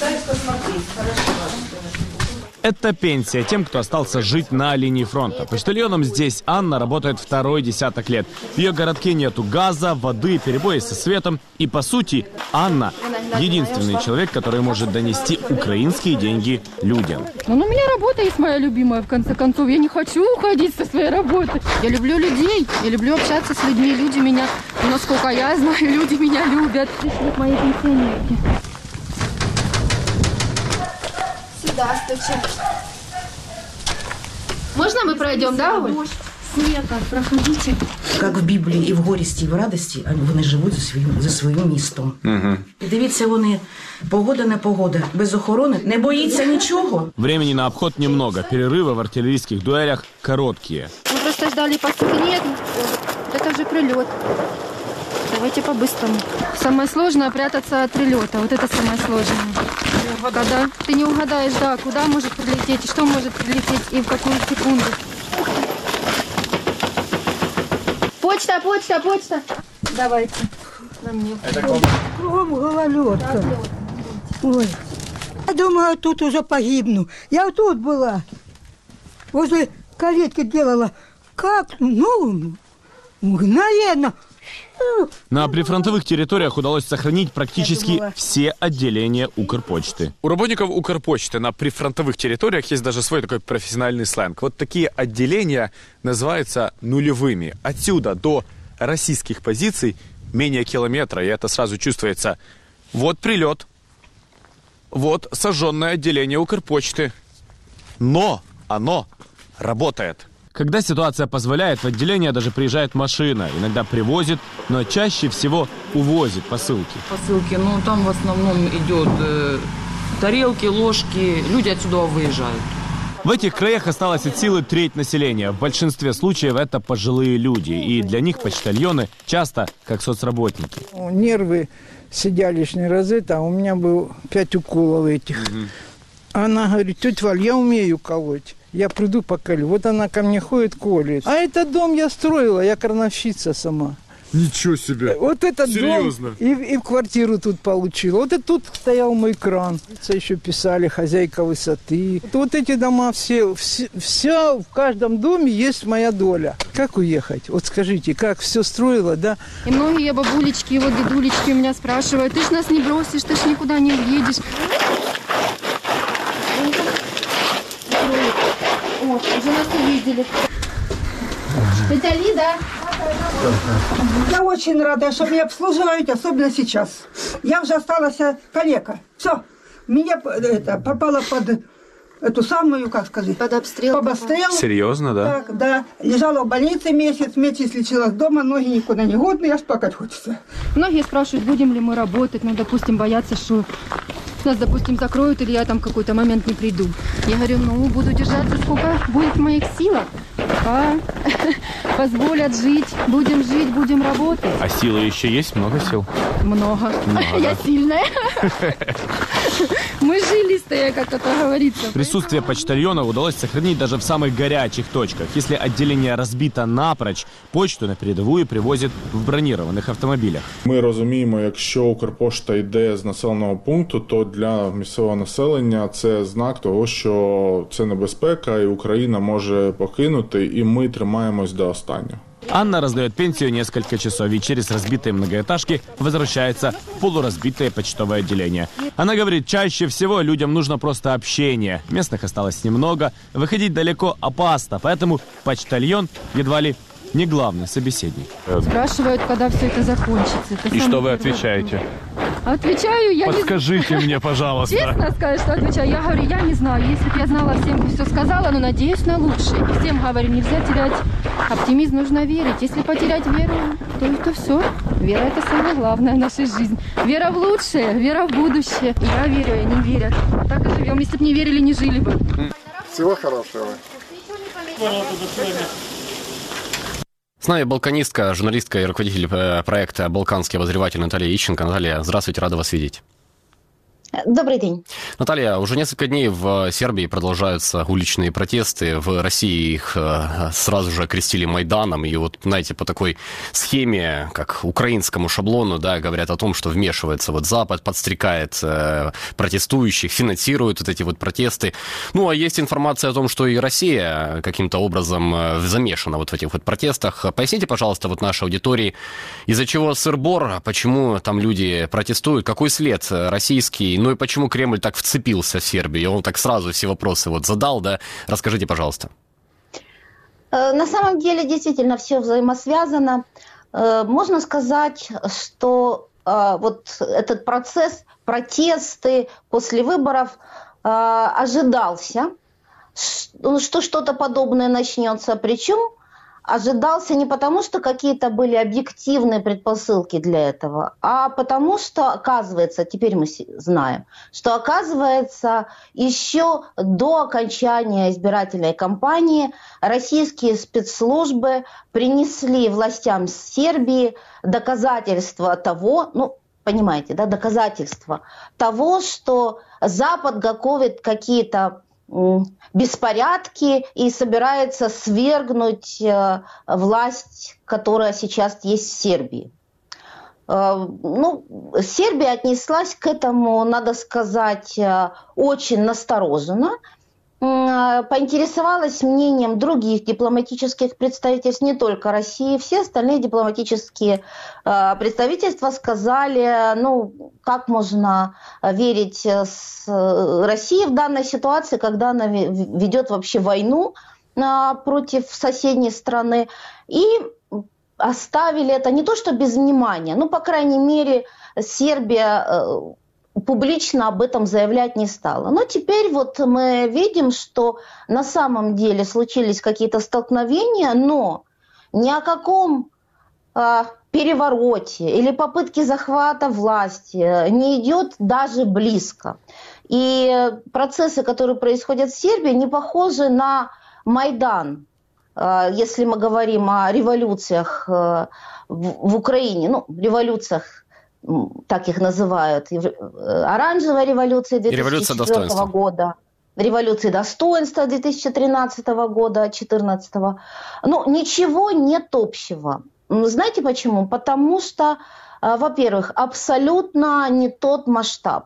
Это пенсия тем, кто остался жить на линии фронта. Почтальоном здесь Анна работает второй десяток лет. В ее городке нету газа, воды, перебои со светом. И, по сути, Анна – единственный человек, который может донести украинские деньги людям. Ну, у меня работа есть моя любимая, в конце концов. Я не хочу уходить со своей работы. Я люблю людей, я люблю общаться с людьми. Люди меня, насколько я знаю, люди меня любят. Вот мои пенсионерки. Здравствуйте. Можно мы пройдем, да, Оль? Снега, проходите. Как в Біблії, і в горісті, і в радості, вони живуть за своїм містом. І дивіться, вони, погода не погода, без охорони, не боїться нічого. Времени на обход немного, перерывы в артиллерийских дуэлях короткие. Мы просто ждали посылки, нет, это же прилет. Давайте по-быстрому. Самое сложное – прятаться от прилета, вот это самое сложное. Когда ты не угадаешь, да, куда может прилететь, что может прилететь и в какую секунду. Почта, почта, почта. Давайте. На мне. Кругом гололедка. Ой. Я думала, тут уже погибну. Я тут была. Возле калитки делала. Как? Ну, мгновенно. На прифронтовых территориях удалось сохранить практически все отделения Укрпочты. У работников Укрпочты на прифронтовых территориях есть даже свой такой профессиональный сленг. Вот такие отделения называются нулевыми. Отсюда до российских позиций менее километра, и это сразу чувствуется. Вот прилет, вот сожженное отделение Укрпочты. Но оно работает. Когда ситуация позволяет, в отделение даже приезжает машина. Иногда привозит, но чаще всего увозит посылки. Посылки, там в основном идет тарелки, ложки. Люди отсюда выезжают. В этих краях осталось от силы треть населения. В большинстве случаев это пожилые люди. И для них почтальоны часто как соцработники. Нервы сидя лишний раз, а у меня было 5 уколов этих. Она говорит: тетя Валь, я умею колоть. Я приду поколю. Вот она ко мне ходит, колет. А этот дом я строила, я крановщица сама. Ничего себе. Вот этот Серьезно? дом и в квартиру тут получила. Вот и тут стоял мой кран. Это еще писали хозяйка высоты. Вот эти дома все, в каждом доме есть моя доля. Как уехать? Вот скажите, как все строила, да? И многие бабулечки, вот дедулечки у меня спрашивают: ты ж нас не бросишь, ты ж никуда не уедешь. О, уже нас увидели. Тетя Лида. Я очень рада, что меня обслуживают, особенно сейчас. Я уже осталась калека. Все, меня попала под эту самую, как сказать? Под обстрел. Под обстрел. Серьезно, да? Так, да. Лежала в больнице месяц лечилась дома, ноги никуда не годны, аж плакать хочется. Многие спрашивают, будем ли мы работать, допустим, боятся, что нас, допустим, закроют, или я там в какой-то момент не приду. Я говорю, буду держаться, сколько будет в моих силах. Позволят жить, будем работать. А силы еще есть? Много сил? Много. Я сильная. Мы жилистые, как это говорится. Присутствие почтальонов удалось сохранить даже в самых горячих точках. Если отделение разбито напрочь, почту на передовую привозят в бронированих автомобілях. Ми розуміємо, якщо Укрпошта йде з населеного пункту, то для місцевого населення це знак того, що це небезпека і Україна може покинути, і ми тримаємось до останнього. Анна раздает пенсию несколько часов и через разбитые многоэтажки возвращается в полуразбитое почтовое отделение. Она говорит, чаще всего людям нужно просто общение. Местных осталось немного, выходить далеко опасно, поэтому почтальон едва ли не главный собеседник. Спрашивают, когда все это закончится. И что вы отвечаете? Отвечаю, я Подскажите мне, пожалуйста. Честно сказать, что отвечаю. Я говорю, я не знаю. Если бы я знала, всем бы все сказала, но надеюсь на лучшее. И всем говорю, нельзя терять оптимизм, нужно верить. Если потерять веру, то все. Вера — это самое главное в нашей жизни. Вера в лучшее, вера в будущее. Я верю, и они верят. Так и живем. Если бы не верили, не жили бы. Всего хорошего. С нами балканистка, журналистка и руководитель проекта «Балканский обозреватель» Наталья Ищенко. Наталья, здравствуйте, рада вас видеть. Добрый день. Наталья, уже несколько дней в Сербии продолжаются уличные протесты. В России их сразу же окрестили Майданом. И вот, знаете, по такой схеме, как украинскому шаблону, да, говорят о том, что вмешивается Запад, подстрекает протестующих, финансирует вот эти вот протесты. Ну, а есть информация о том, что и Россия каким-то образом замешана вот в этих вот протестах. Поясните, пожалуйста, вот нашей аудитории, из-за чего сыр-бор, почему там люди протестуют, какой след российский, ну и почему Кремль так вцепился в Сербию? Он так сразу все вопросы задал, да? Расскажите, пожалуйста. На самом деле, действительно, все взаимосвязано. Можно сказать, что вот этот процесс, протесты после выборов ожидался, что что-то подобное начнется. Причем ожидался не потому, что какие-то были объективные предпосылки для этого, а потому что, оказывается, теперь мы знаем, что, оказывается, еще до окончания избирательной кампании российские спецслужбы принесли властям Сербии доказательства того, понимаете, да, доказательства того, что Запад готовит какие-то беспорядки и собирается свергнуть власть, которая сейчас есть в Сербии. Сербия отнеслась к этому, надо сказать, очень настороженно. Поинтересовалась мнением других дипломатических представительств, не только России. Все остальные дипломатические представительства сказали, как можно верить России в данной ситуации, когда она ведет вообще войну против соседней страны. И оставили это не то что без внимания, по крайней мере, Сербия публично об этом заявлять не стала. Но теперь вот мы видим, что на самом деле случились какие-то столкновения, но ни о каком перевороте или попытке захвата власти не идет даже близко. И процессы, которые происходят в Сербии, не похожи на Майдан, если мы говорим о революциях в Украине, ну, революциях, так их называют, оранжевая революция 2004 года, революции достоинства 2013 года, 2014. Ну, ничего нет общего. Знаете почему? Потому что, во-первых, абсолютно не тот масштаб.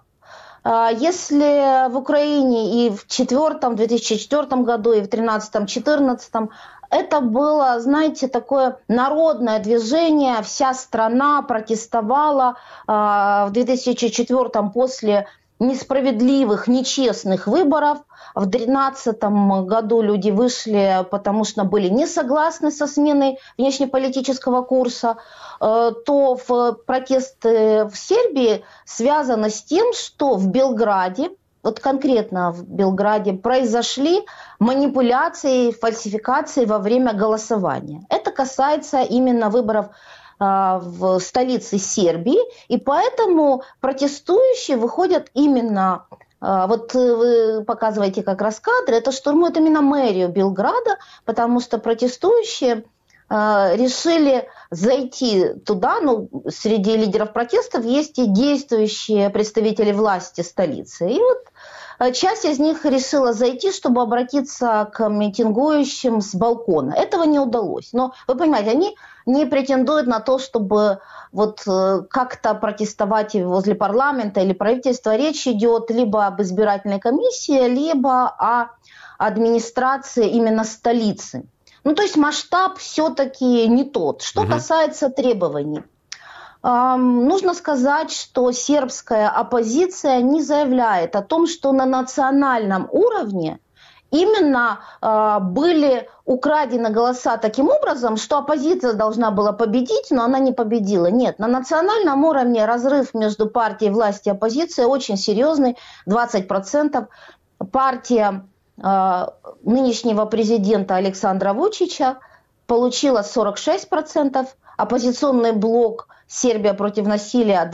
Если в Украине и в 2004 году, и в 2013-2014 это было, знаете, такое народное движение, вся страна протестовала в 2004 после несправедливых, нечестных выборов. В 2013 году люди вышли, потому что были не согласны со сменой внешнеполитического курса. То протесты в Сербии связаны с тем, что в Белграде, вот конкретно в Белграде, произошли манипуляции, фальсификации во время голосования. Это касается именно выборов в столице Сербии, и поэтому протестующие выходят именно, вот вы показываете как раз кадры, это штурмует именно мэрию Белграда, потому что протестующие решили зайти туда, ну, среди лидеров протестов есть и действующие представители власти столицы. И вот часть из них решила зайти, чтобы обратиться к митингующим с балкона. Этого не удалось. Но вы понимаете, они не претендуют на то, чтобы вот как-то протестовать возле парламента или правительства. Речь идет либо об избирательной комиссии, либо о администрации именно столицы. Ну, то есть масштаб все-таки не тот. Что касается требований. Нужно сказать, что сербская оппозиция не заявляет о том, что на национальном уровне именно были украдены голоса таким образом, что оппозиция должна была победить, но она не победила. Нет, на национальном уровне разрыв между партией власти и оппозицией очень серьезный, 20%. Партия нынешнего президента Александра Вучича получила 46%, оппозиционный блок «Сербия против насилия»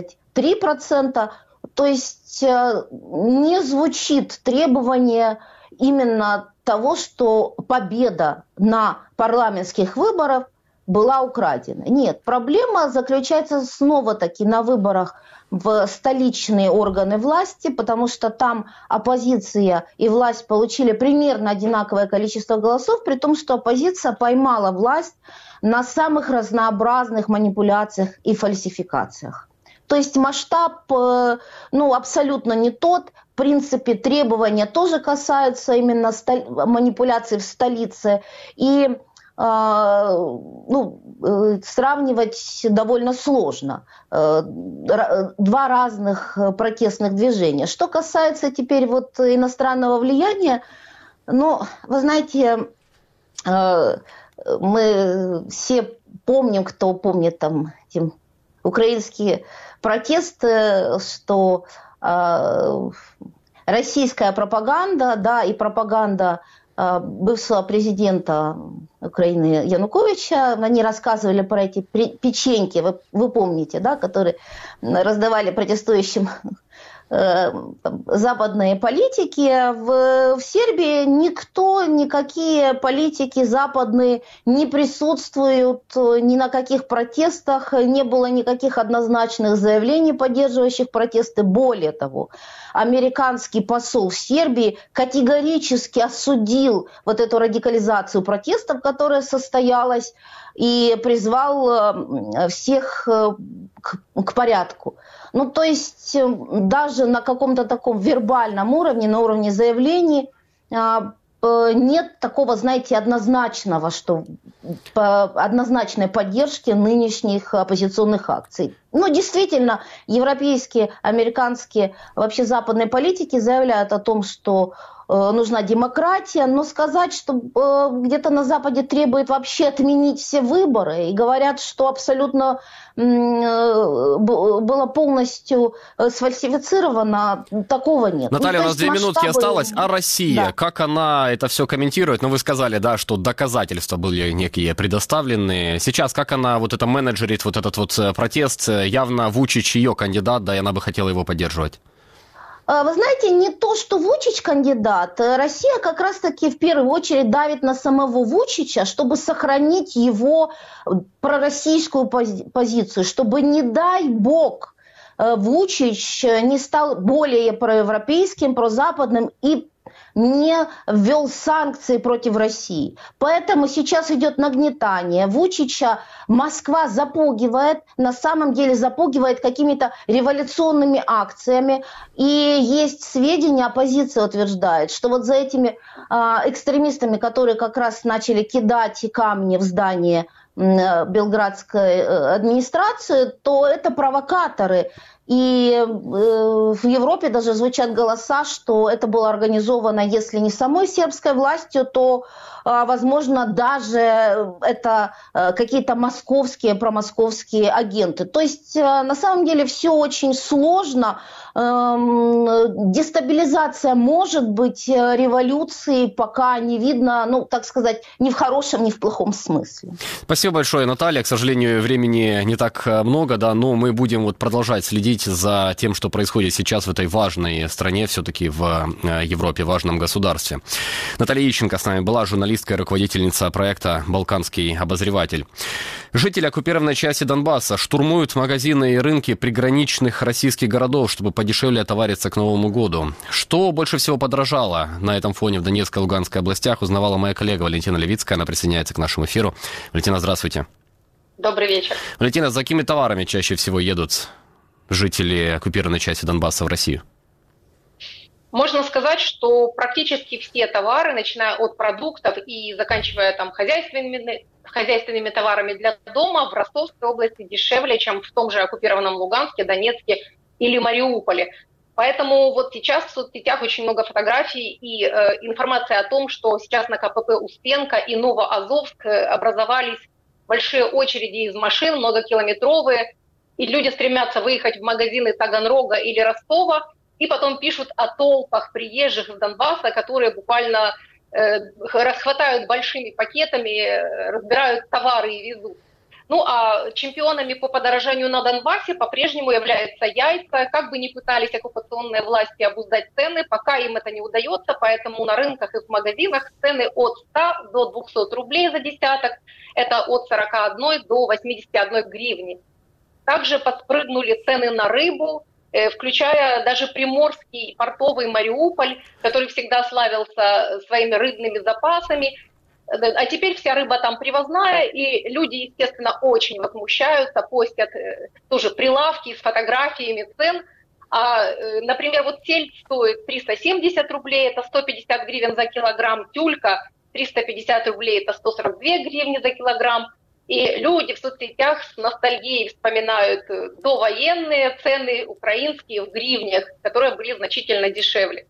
23%. То есть не звучит требование именно того, что победа на парламентских выборах была украдена. Нет, проблема заключается снова-таки на выборах в столичные органы власти, потому что там оппозиция и власть получили примерно одинаковое количество голосов, при том, что оппозиция поймала власть на самых разнообразных манипуляциях и фальсификациях. То есть масштаб абсолютно не тот. В принципе, требования тоже касаются именно манипуляций в столице. И сравнивать довольно сложно. Два разных протестных движения. Что касается теперь вот иностранного влияния, вы знаете, мы все помним, кто помнит там эти украинские протесты, что российская пропаганда, да, и пропаганда бывшего президента Украины Януковича, они рассказывали про эти печеньки, вы помните, да, которые раздавали протестующим западные политики. В Сербии никакие политики западные не присутствуют ни на каких протестах, не было никаких однозначных заявлений, поддерживающих протесты. Более того, американский посол в Сербии категорически осудил вот эту радикализацию протестов, которая состоялась, и призвал всех к порядку. То есть даже на каком-то таком вербальном уровне, на уровне заявлений, нет такого, знаете, однозначной поддержки нынешних оппозиционных акций. Действительно, европейские, американские, вообще западные политики заявляют о том, что нужна демократия, но сказать, что где-то на Западе требует вообще отменить все выборы и говорят, что абсолютно было полностью сфальсифицировано, такого нет. Наталья, у нас 2 минутки осталось. А Россия, да. Как она это все комментирует? Ну, вы сказали, да, что доказательства были некие предоставлены. Сейчас как она вот это менеджерит, вот этот вот протест? Явно Вучич ее кандидат, да, и она бы хотела его поддерживать. Вы знаете, не то, что Вучич кандидат. Россия как раз-таки в первую очередь давит на самого Вучича, чтобы сохранить его пророссийскую позицию, чтобы, не дай бог, Вучич не стал более проевропейским, прозападным и не ввел санкции против России. Поэтому сейчас идет нагнетание. Вучича Москва запугивает, на самом деле запугивает какими-то революционными акциями. И есть сведения, оппозиция утверждает, что вот за этими экстремистами, которые как раз начали кидать камни в здание белградской администрации, то это провокаторы. И в Европе даже звучат голоса, что это было организовано, если не самой сербской властью, то, возможно, даже это какие-то московские, промосковские агенты. То есть, на самом деле, все очень сложно. Дестабилизация может быть, революции пока не видно, ну, так сказать, ни в хорошем, ни в плохом смысле. Спасибо большое, Наталья. К сожалению, времени не так много, да, но мы будем вот продолжать следить за тем, что происходит сейчас в этой важной стране, все-таки в Европе, важном государстве. Наталья Ищенко с нами была, журналистка и руководительница проекта «Балканский обозреватель». Жители оккупированной части Донбасса штурмуют магазины и рынки приграничных российских городов, чтобы подешевле отовариться к Новому году. Что больше всего подорожало на этом фоне в Донецкой и Луганской областях, узнавала моя коллега Валентина Левицкая. Она присоединяется к нашему эфиру. Валентина, здравствуйте. Добрый вечер. Валентина, за какими товарами чаще всего едут жители оккупированной части Донбасса в Россию? Можно сказать, что практически все товары, начиная от продуктов и заканчивая там хозяйственными товарами для дома, в Ростовской области дешевле, чем в том же оккупированном Луганске, Донецке или Мариуполе. Поэтому вот сейчас в соцсетях очень много фотографий и информации о том, что сейчас на КПП Успенка и Новоазовск образовались большие очереди из машин, многокилометровые, и люди стремятся выехать в магазины Таганрога или Ростова, и потом пишут о толпах приезжих из Донбасса, которые буквально расхватают большими пакетами, разбирают товары и везут. Ну а чемпионами по подорожанию на Донбассе по-прежнему являются яйца. Как бы ни пытались оккупационные власти обуздать цены, пока им это не удается, поэтому на рынках и в магазинах цены от 100 до 200 рублей за десяток, это от 41 до 81 гривни. Также подпрыгнули цены на рыбу, включая даже приморский портовый Мариуполь, который всегда славился своими рыбными запасами. А теперь вся рыба там привозная, и люди, естественно, очень возмущаются, постят тоже прилавки с фотографиями цен. Например, вот сельдь стоит 370 рублей, это 150 гривен за килограмм, тюлька 350 рублей, это 142 гривни за килограмм. И люди в соцсетях с ностальгией вспоминают довоенные цены украинские в гривнях, которые были значительно дешевле.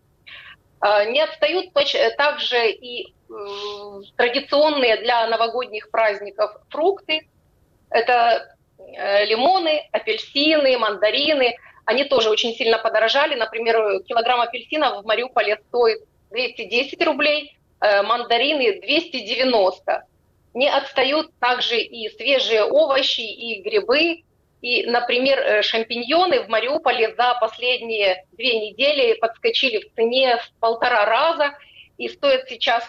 Не отстают также и традиционные для новогодних праздников фрукты. Это лимоны, апельсины, мандарины. Они тоже очень сильно подорожали. Например, килограмм апельсинов в Мариуполе стоит 210 рублей, мандарины 290. Не отстают также и свежие овощи, и грибы. И, например, шампиньоны в Мариуполе за последние 2 недели подскочили в цене в 1,5 раза и стоят сейчас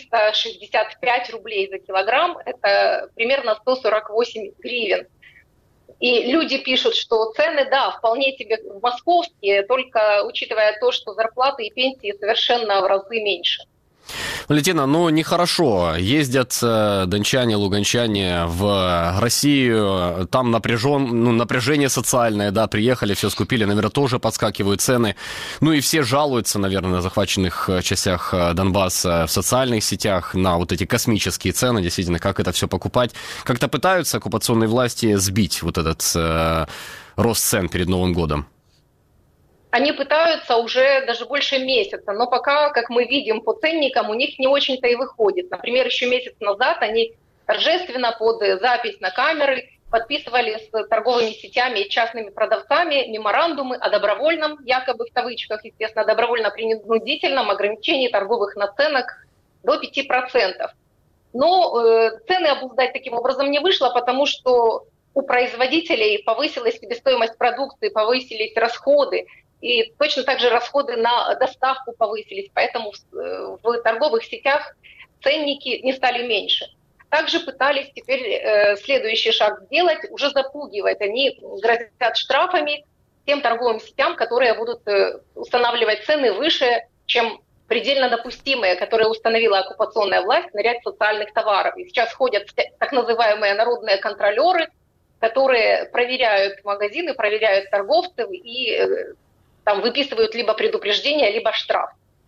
365 рублей за килограмм. Это примерно 148 гривен. И люди пишут, что цены, да, вполне себе московские, только учитывая то, что зарплаты и пенсии совершенно в разы меньше. Валентина, ну нехорошо. Ездят дончане, луганчане в Россию, там напряжение социальное, да, приехали, все скупили, наверное, тоже подскакивают цены. Ну и все жалуются, наверное, на захваченных частях Донбасса в социальных сетях на вот эти космические цены, действительно, как это все покупать. Как-то пытаются оккупационные власти сбить вот этот рост цен перед Новым годом? Они пытаются уже даже больше месяца, но пока, как мы видим по ценникам, у них не очень-то и выходит. Например, еще месяц назад они торжественно под запись на камеры подписывали с торговыми сетями и частными продавцами меморандумы о добровольном, якобы в кавычках, естественно, добровольно-принудительном ограничении торговых наценок до 5%. Но цены обуздать таким образом не вышло, потому что у производителей повысилась себестоимость продукции, повысились расходы, и точно так же расходы на доставку повысились, поэтому в торговых сетях ценники не стали меньше. Также пытались теперь следующий шаг сделать, уже запугивать. Они грозят штрафами тем торговым сетям, которые будут устанавливать цены выше, чем предельно допустимые, которые установила оккупационная власть на ряд социальных товаров. И сейчас ходят так называемые народные контролеры, которые проверяют магазины, проверяют торговцев и там выписывают либо предупреждение, либо штраф.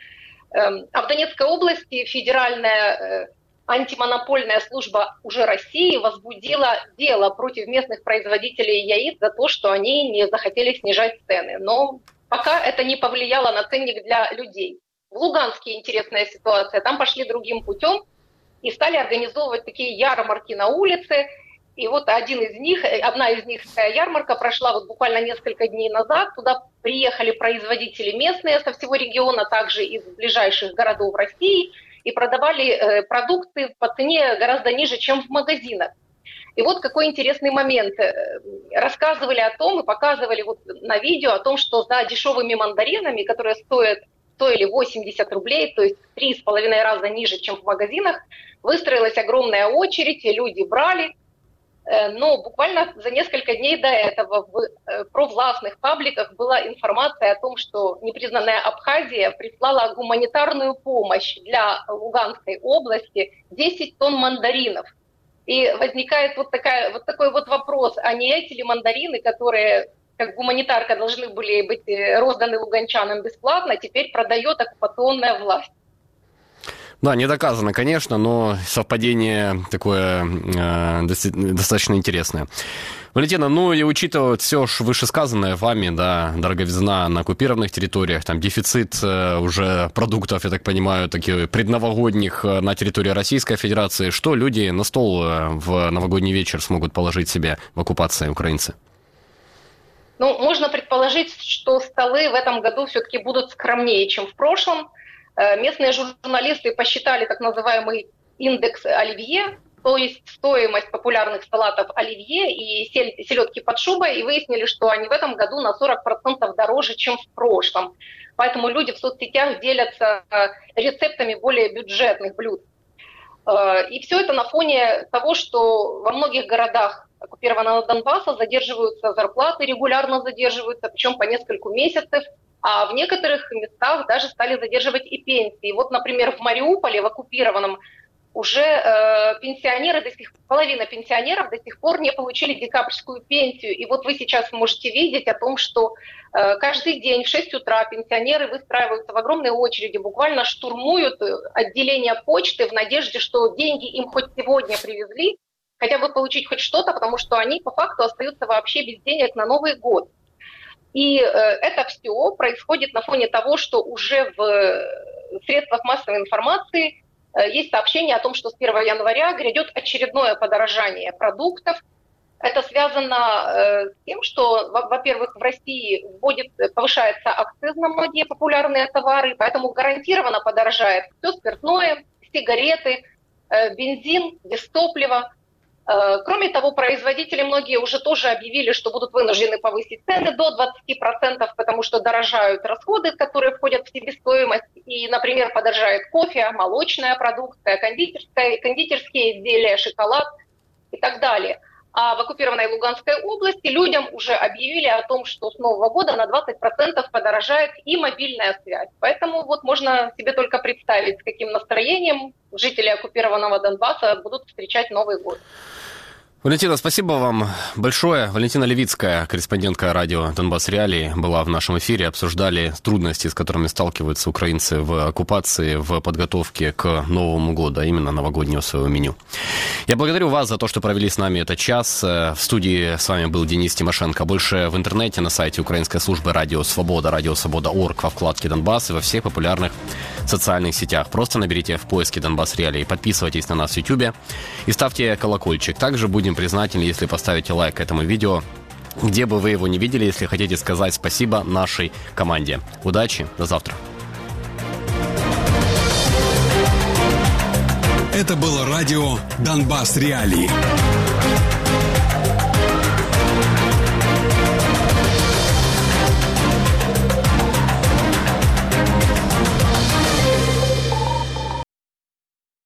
А в Донецкой области федеральная антимонопольная служба уже России возбудила дело против местных производителей яиц за то, что они не захотели снижать цены. Но пока это не повлияло на ценник для людей. В Луганске интересная ситуация. Там пошли другим путем и стали организовывать такие ярмарки на улице. И вот одна из них, такая ярмарка, прошла вот буквально несколько дней назад. Туда приехали производители местные со всего региона, также из ближайших городов России, и продавали продукты по цене гораздо ниже, чем в магазинах. И вот какой интересный момент. Рассказывали о том и показывали вот на видео о том, что за дешевыми мандаринами, которые стоили 80 рублей, то есть 3,5 раза ниже, чем в магазинах, выстроилась огромная очередь, и люди брали. Но буквально за несколько дней до этого в провластных пабликах была информация о том, что непризнанная Абхазия прислала гуманитарную помощь для Луганской области 10 тонн мандаринов. И возникает вот такой вопрос, а не эти ли мандарины, которые как гуманитарка должны были быть розданы луганчанам бесплатно, теперь продает оккупационная власть? Да, не доказано, конечно, но совпадение такое достаточно интересное. Валентина, ну и учитывая все вышесказанное вами, да, дороговизна на оккупированных территориях, там дефицит уже продуктов, я так понимаю, таких предновогодних на территории Российской Федерации, что люди на стол в новогодний вечер смогут положить себе в оккупации украинцы? Ну, можно предположить, что столы в этом году все-таки будут скромнее, чем в прошлом. Местные журналисты посчитали так называемый индекс оливье, то есть стоимость популярных салатов оливье и селедки под шубой, и выяснили, что они в этом году на 40% дороже, чем в прошлом. Поэтому люди в соцсетях делятся рецептами более бюджетных блюд. И все это на фоне того, что во многих городах оккупированного Донбасса задерживаются зарплаты, регулярно задерживаются, причем по нескольку месяцев, а в некоторых местах даже стали задерживать и пенсии. Вот, например, в Мариуполе, в оккупированном, уже половина пенсионеров до сих пор не получили декабрьскую пенсию. И вот вы сейчас можете видеть о том, что каждый день в 6 утра пенсионеры выстраиваются в огромные очереди, буквально штурмуют отделение почты в надежде, что деньги им хоть сегодня привезли, хотя бы получить хоть что-то, потому что они по факту остаются вообще без денег на Новый год. И это все происходит на фоне того, что уже в средствах массовой информации есть сообщение о том, что с 1 января грядет очередное подорожание продуктов. Это связано с тем, что, во-первых, в России повышается акциз на многие популярные товары, поэтому гарантированно подорожает все спиртное, сигареты, бензин, дизтопливо. Кроме того, производители многие уже тоже объявили, что будут вынуждены повысить цены до 20%, потому что дорожают расходы, которые входят в себестоимость. И, например, подорожает кофе, молочная продукция, кондитерские изделия, шоколад и так далее. А в оккупированной Луганской области людям уже объявили о том, что с Нового года на 20% подорожает и мобильная связь. Поэтому вот можно себе только представить, с каким настроением жители оккупированного Донбасса будут встречать Новый год. Валентина, спасибо вам большое. Валентина Левицкая, корреспондентка радио «Донбасс Реалии», была в нашем эфире. Обсуждали трудности, с которыми сталкиваются украинцы в оккупации, в подготовке к Новому году, а именно новогоднего своего меню. Я благодарю вас за то, что провели с нами этот час. В студии с вами был Денис Тимошенко. Больше в интернете на сайте украинской службы «Радио Свобода», радиосвобода.орг во вкладке «Донбасс» и во всех популярных социальных сетях. Просто наберите в поиске «Донбасс Реалии», подписывайтесь на нас в YouTube и ставьте колокольчик. Также будем признательны, если поставите лайк этому видео, где бы вы его не видели, если хотите сказать спасибо нашей команде. Удачи, до завтра. Это было радио «Донбасс Реалии».